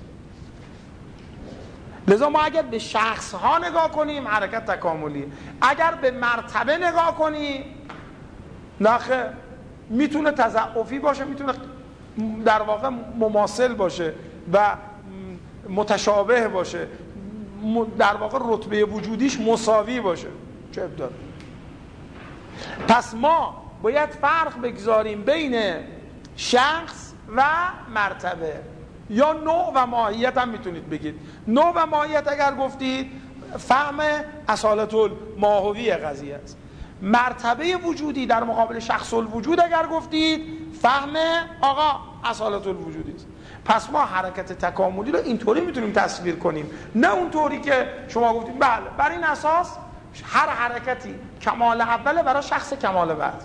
لذا ما اگر به شخص ها نگاه کنیم حرکت تکاملیه، اگر به مرتبه نگاه کنیم نخه میتونه تضعفی باشه، میتونه در واقع مماثل باشه و متشابه باشه، در واقع رتبه وجودیش مساوی باشه. چه اب داره؟ پس ما باید فرق بگذاریم بین شخص و مرتبه یا نوع و ماهیت هم میتونید بگید. نوع و ماهیت اگر گفتید فهم اصالت الماهوی قضیه است. مرتبه وجودی در مقابل شخص الوجود اگر گفتید فهم آقا اصالت الوجودی است. پس ما حرکت تکاملی رو اینطوری میتونیم تصویر کنیم، نه اونطوری که شما گفتید. بله بر این اساس هر حرکتی کمال اوله برای شخص کمال بعد.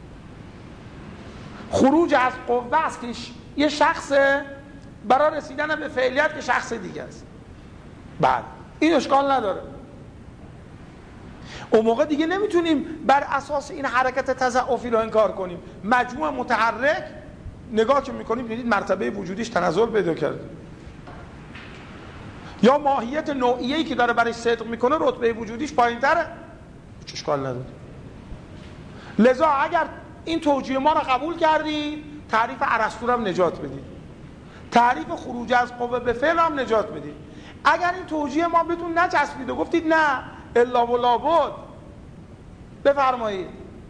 خروج از قوه است که یه شخص برای رسیدن به فعلیت که شخص دیگه است. بله این اشکال نداره. اون موقع دیگه نمیتونیم بر اساس این حرکت تضعفی رو انکار کنیم. مجموع متحرک نگاه که میکنیم دیدید مرتبه وجودیش تنزل پیدا کرده، یا ماهیت نوعیه‌ای که داره برای صدق میکنه رتبه وجودیش پایین‌تره، هیچ اشکال نداره. لذا اگر این توجیه ما رو قبول کردید تعریف ارسطو هم نجات بدید، تعریف خروج از قوه به فعل هم نجات بدید. اگر این توجیه ما بهتون نچسبید و گفتید نه الا و لابد، بفرمایید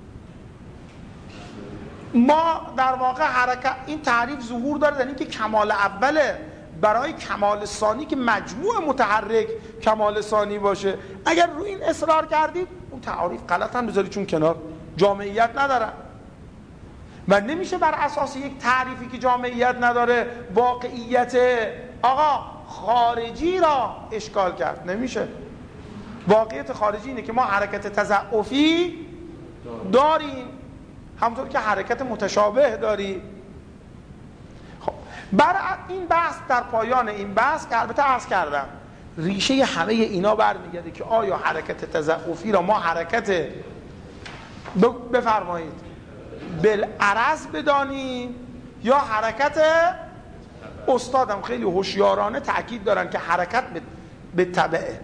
ما در واقع حرکت این تعریف ظهور داره در این که کمال اوله برای کمال ثانی که مجموع متحرک کمال ثانی باشه. اگر روی این اصرار کردید اون تعریف غلط هم بذارید، چون کنار جامعیت ندارن و نمیشه بر اساس یک تعریفی که جامعیت نداره واقعیت آقا خارجی را اشکال کرد. نمیشه. واقعیت خارجی اینه که ما حرکت تضعفی داریم همونطور که حرکت متشابه داریم. خب برای این بحث در پایان این بحث که البته عرض کردم ریشه همه اینا برمیگرده که آیا حرکت تضعفی را ما حرکت بفرمایید بالعرض بدانیم یا حرکت، استادم خیلی هوشیارانه تاکید دارن که حرکت به تبعه.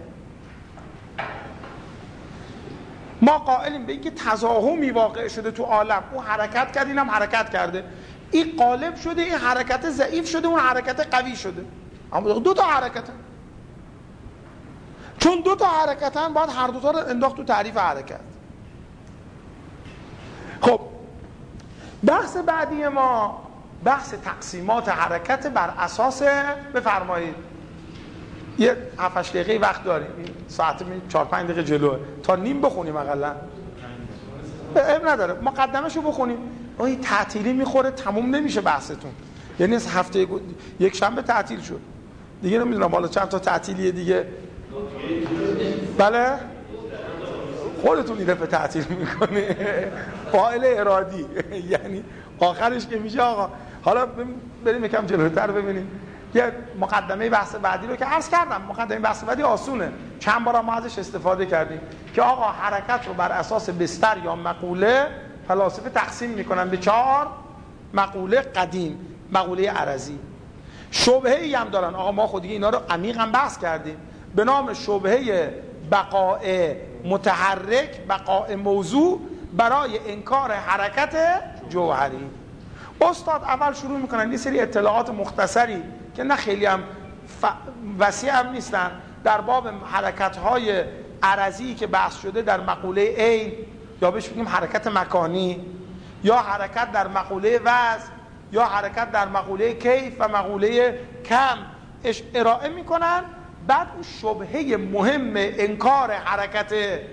ما قائلیم به اینکه تزاحمی واقع شده تو عالم، اون حرکت کرد اینم حرکت کرده، این غالب شده این حرکت ضعیف شده اون حرکت قوی شده، اما دو تا حرکتن. چون دو تا حرکتن باید هر دو تا رو انداخت تو تعریف حرکت. خب بحث بعدی ما بحث تقسیمات حرکت بر اساس، بفرمایید یه هفت هشت دقیقه وقت داریم، ساعت می چهار پنج دقیقه جلوه تا نیم بخونیم اقلا عیب نداره مقدمه‌شو بخونیم. آی تعطیلی میخوره تموم نمیشه بحثتون، یعنی از هفته یک شنبه تعطیل شد دیگه، نمیدونم حالا چند تا تعطیلیه دیگه. بله خودتون این دفعه تعطیل میکنه فاعل ارادی یعنی آخرش که میشه آقا حالا بریم یکم جلوتر ببینیم یه مقدمه بحث بعدی رو که عرض کردم. مقدمه بحث بعدی آسونه، چند بار ما ازش استفاده کردیم که آقا حرکت رو بر اساس بستر یا مقوله فلاسفه تقسیم میکنن به چهار: مقوله قدیم، مقوله عرضی، شبهه‌ای هم دارن. آقا ما خودی اینا رو عمیقاً بحث کردیم به نام شبهه بقاء متحرک، بقاء موضوع برای انکار حرکت جوهری. استاد اول شروع میکنن یه سری اطلاعات مختصری که نه خیلی هم ف... وسیع هم نیستن در باب حرکت‌های عرضی که بحث شده در مقوله عین، یا بهش بگیم حرکت مکانی، یا حرکت در مقوله وضع، یا حرکت در مقوله کیف و مقوله کم اش ارائه میکنن. بعد اون شبهه مهم انکار حرکت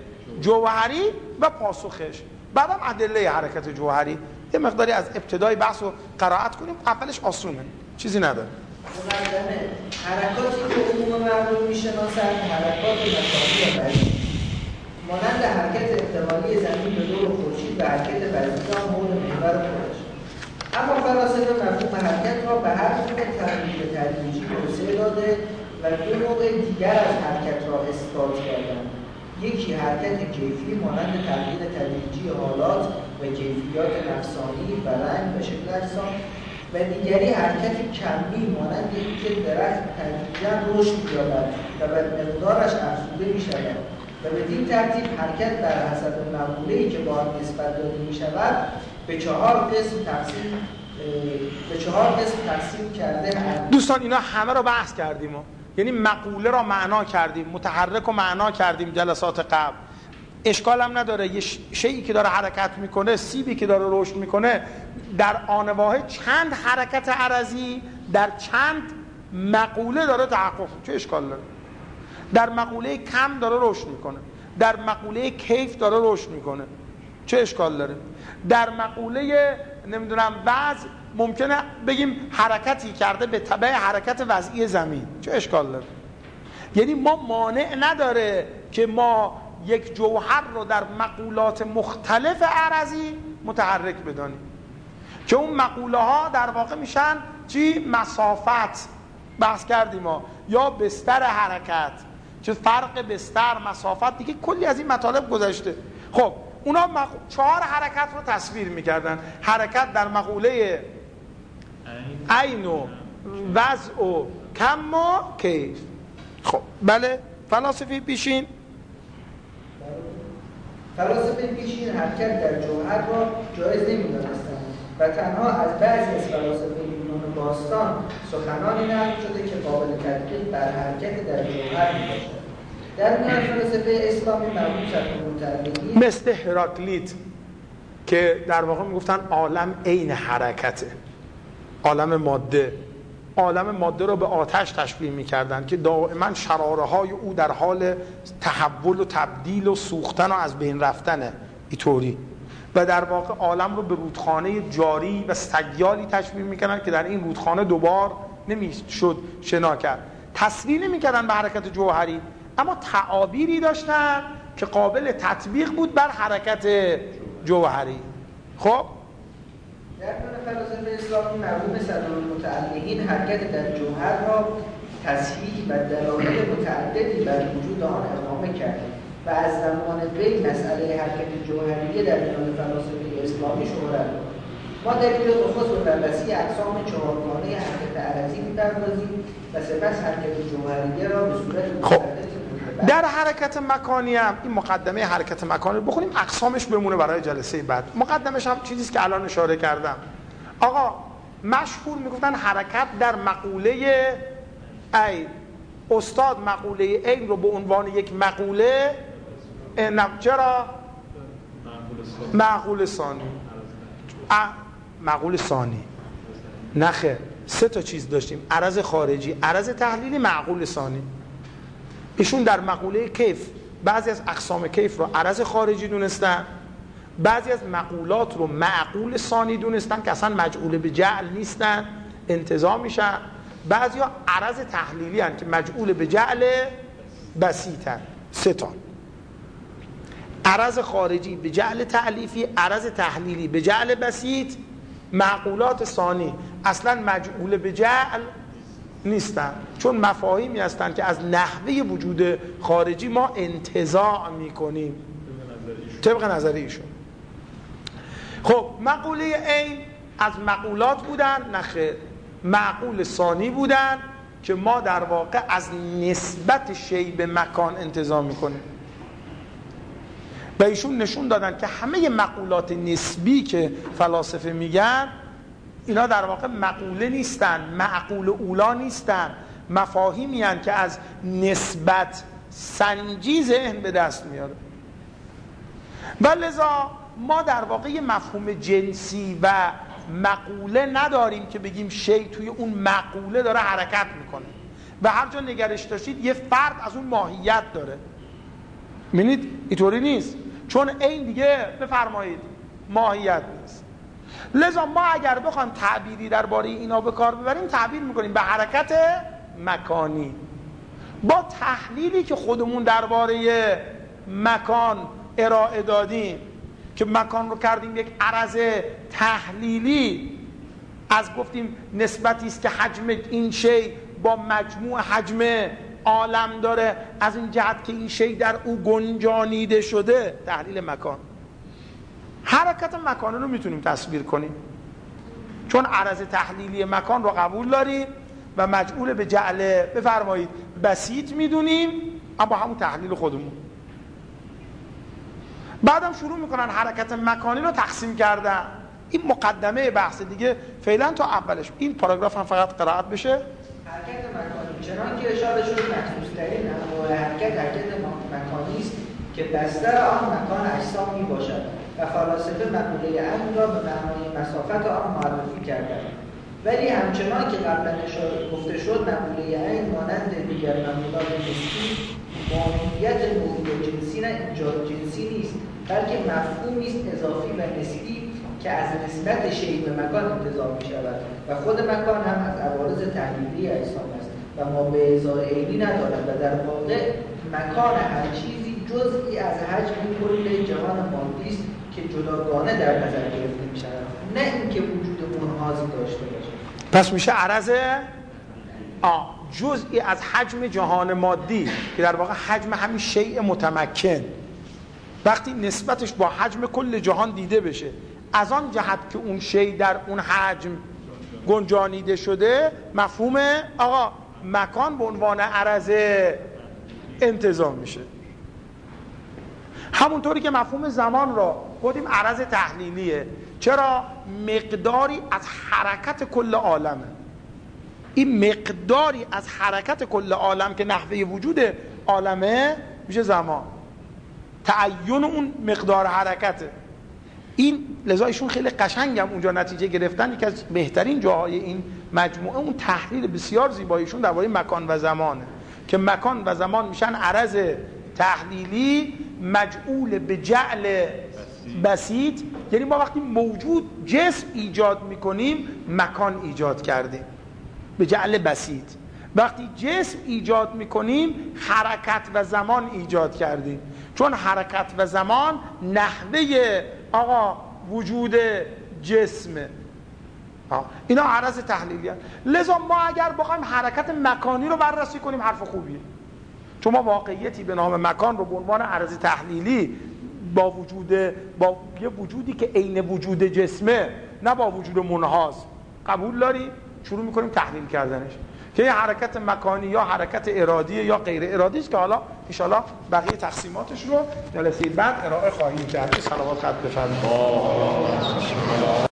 جوهری و پاسخش، بعدم ادله حرکت جوهری. یه مقداری از ابتدای بحث رو قرائت کنیم، اولش آسونه، چیزی نداره. مقدمه: حرکاتی که عموم مردم میشناسند حرکات مکانی و بعیدی مانند حرکت احتمالی زمین به دور خورشید و حرکت وزیدان حول محور خودش. اما فلاسفه مفهوم حرکت را به هر گونه تغییر تدریجی توسعه داده و دو نوع دیگر از حرکت را اثبات کردند. یکی حرکت کیفی مانند تغییر تدریجی حالات و کیفیات نفسانی و رنگ و شکل اجسام، و دیگری حرکت کمی مانند اینکه درخت تدریجاً رشد یابد و به مقدارش افزوده می‌شود و بدین ترتیب حرکت بر حسب مقوله‌ای که با آن نسبت داده می‌شود به چهار قسم تقسیم به چهار قسم تقسیم کرده. دوستان اینا همه رو بحث کردیم، یعنی مقوله را معنا کردیم، متحرک رو معنا کردیم جلسات قبل. اشکال هم نداره یه شیئی که داره حرکت میکنه، سیبی که داره رشد میکنه، در آن واحد چند حرکت عرضی در چند مقوله داره تحقق، چه اشکال داره؟ در مقوله کم داره رشد میکنه، در مقوله کیف داره رشد میکنه، چه اشکال داره؟ در مقوله نمیدونم وضع ممکنه بگیم حرکتی کرده به تبع حرکت وضعی زمین، چه اشکال داره؟ یعنی ما مانع نداره که ما یک جوهر رو در مقولات مختلف عرضی متحرک بدانیم که اون مقوله ها در واقع میشن چی؟ مسافت بحث کردیم ما، یا بستر حرکت، چه فرق بستر مسافت، دیگه کلی از این مطالب گذشته. خب اونا مق... چهار حرکت رو تصویر میکردن: حرکت در مقوله عین و وضع و کم و کیف. خب بله فلاسفه پیشین فلاسفه پیشین حرکت در جوهر را جایز نمی‌دانستند و تنها از بعضی از فلاسفه یونان باستان سخنانی نقل شده که قابل تطبیق بر حرکت در جوهر می‌باشد. در میان فلاسفه اسلامی مربوط به متعلقین مثل هراکلیت که در واقع میگفتن عالم عین حرکته، عالم ماده، عالم ماده رو به آتش تشبیه می‌کردند که دائما شراره‌های او در حال تحول و تبدیل و سوختن و از بین رفتنه اینطوری، و در واقع عالم رو به رودخانه جاری و سیالی تشبیه می‌کردند که در این رودخانه دوبار نمی‌شد شنا کرد. تصویر نمی‌کردن به حرکت جوهری، اما تعابیری داشتن که قابل تطبیق بود بر حرکت جوهری. خب در میان فلاسفه اسلامی مرحوم صدرالمتعلقین حرکت در جوهر را تصحیح و دلایل متعددی بر وجود آن اقامه کرد و از زمان وی مسئله حرکت جوهریه در میان فلاسفه اسلامی شهرت داشت. ما در این خصوص و بررسی اقسام چهارگانه حرکت عرضی می‌پردازیم و سپس حرکت جوهریه را به صورت متعدد در حرکت مکانی هم این مقدمه حرکت مکانی رو بخونیم، اقسامش بمونه برای جلسه بعد. مقدمش هم چیزیست که الان اشاره کردم. آقا مشهور میگفتن حرکت در مقوله ای، استاد مقوله ای رو به عنوان یک مقوله چرا؟ معقول ثانی. معقول ثانی نخه، سه تا چیز داشتیم: عرض خارجی، عرض تحلیلی، معقول ثانی. ایشون در مقوله کیف بعضی از اقسام کیف رو عرض خارجی دونستن، بعضی از مقولات رو معقول ثانی دونستن که اصلا مجعول به جعل نیستن، انتزاع میشن. بعضی ها عرض تحلیلی هن که مجعول به جعل بسیطن. سه تا. عرض خارجی به جعل تألیفی، عرض تحلیلی به جعل بسیط، معقولات ثانی اصلا مجعول به جعل نیستن، چون مفاهیمی هستند که از نحوه وجود خارجی ما انتزاع میکنیم طبق نظر ایشون. خب مقوله عین از مقولات بودن؟ نخیر، معقول ثانی بودن که ما در واقع از نسبت شی به مکان انتزاع میکنیم. و ایشون نشون دادن که همه مقولات نسبی که فلاسفه میگن اینا در واقع مقوله نیستن، معقول اولا نیستن، مفاهیمی هستند که از نسبت سنجی ذهن به دست میاره. و لذا ما در واقع یه مفهوم جنسی و مقوله نداریم که بگیم شی توی اون مقوله داره حرکت میکنه و هر جا نگرش داشتید یه فرد از اون ماهیت داره. می‌بینید اینطوری نیست، چون این دیگه بفرمایید ماهیت نیست. لذا ما اگر بخوایم تعبیری درباره اینا به کار ببریم تعبیر میکنیم به حرکت مکانی. با تحلیلی که خودمون درباره مکان ارائه دادیم که مکان رو کردیم یک عرض تحلیلی، از گفتیم نسبتی است که حجم این شی با مجموع حجم عالم داره، از این جهت که این شی در او گنجانیده شده، تحلیل مکان. حرکت مکان رو میتونیم تصویر کنیم چون عرض تحلیلی مکان رو قبول داریم و مجعول به جعل بفرمایید بسیط میدونیم، اما همون تحلیل خودمون. بعدم شروع میکنن حرکت مکانی رو تقسیم کردن. این مقدمه بحث دیگه فعلا تا اولش. این پاراگراف هم فقط قرائت بشه. حرکت مکانی چنان که اشاره شد مخصوص‌ترین انواع حرکت حرکت مکانی است که بستر آن مکان اجسام میباشد و فلاسفه مقوله عین را به معنای مسافت آن معرفی کردند. ولی همچنان که قبلا اشاره گفته شد مقوله عین مانند دیگر مقولات نسبی ماهیت موجود جنسی نه ایجاد جنسی نیست، بلکه مفهومی است اضافی و نسبی که از نسبت شی به مکان انتزاع می شود و خود مکان هم از عوارض تحلیلی اجسام است و ما به ازای عینی ندارد و در واقع مکان هر چیزی جزئی از حجم کل جهان مادی است که جداگانه در نظر گرفته می شود، نه اینکه وجود منحازی داشته باشد. پس میشه عرض آ جزئی از حجم جهان مادی که در واقع حجم همین شیء متمکن وقتی نسبتش با حجم کل جهان دیده بشه، از آن جهت که اون شیء در اون حجم گنجانیده شده، مفهوم آقا مکان به عنوان عرض انتزاع میشه. همونطوری که مفهوم زمان را گفتیم عرض تحلیلیه. چرا؟ مقداری از حرکت کل عالمه. این مقداری از حرکت کل عالم که نحوه وجود عالمه میشه زمان، تعین اون مقدار حرکته. این لذا ایشون خیلی قشنگم اونجا نتیجه گرفتن. یکی از بهترین جاهای این مجموعه اون تحلیل بسیار زیباییشون درباره مکان و زمانه که مکان و زمان میشن عرض تحلیلی مجعول به جعل بسیط. یعنی ما وقتی موجود جسم ایجاد میکنیم مکان ایجاد کردیم به جعل بسیط، وقتی جسم ایجاد میکنیم حرکت و زمان ایجاد کردیم، چون حرکت و زمان نحوه آقا وجود جسمه. اینا عرض تحلیلی هست. لذا ما اگر بخوایم حرکت مکانی رو بررسی کنیم حرف خوبیه، چون ما واقعیتی به نام مکان رو به عنوان عرض تحلیلی با وجود با یه وجودی که عین وجود جسمه، نه با وجود منحاز قبول داریم، شروع میکنیم تحلیل کردنش که یه حرکت مکانی یا حرکت ارادی یا غیر ارادی است که حالا ان شاءالله بقیه تقسیماتش رو جلسه بعد ارائه خواهیم کرد. صلوات خط بفرمایید.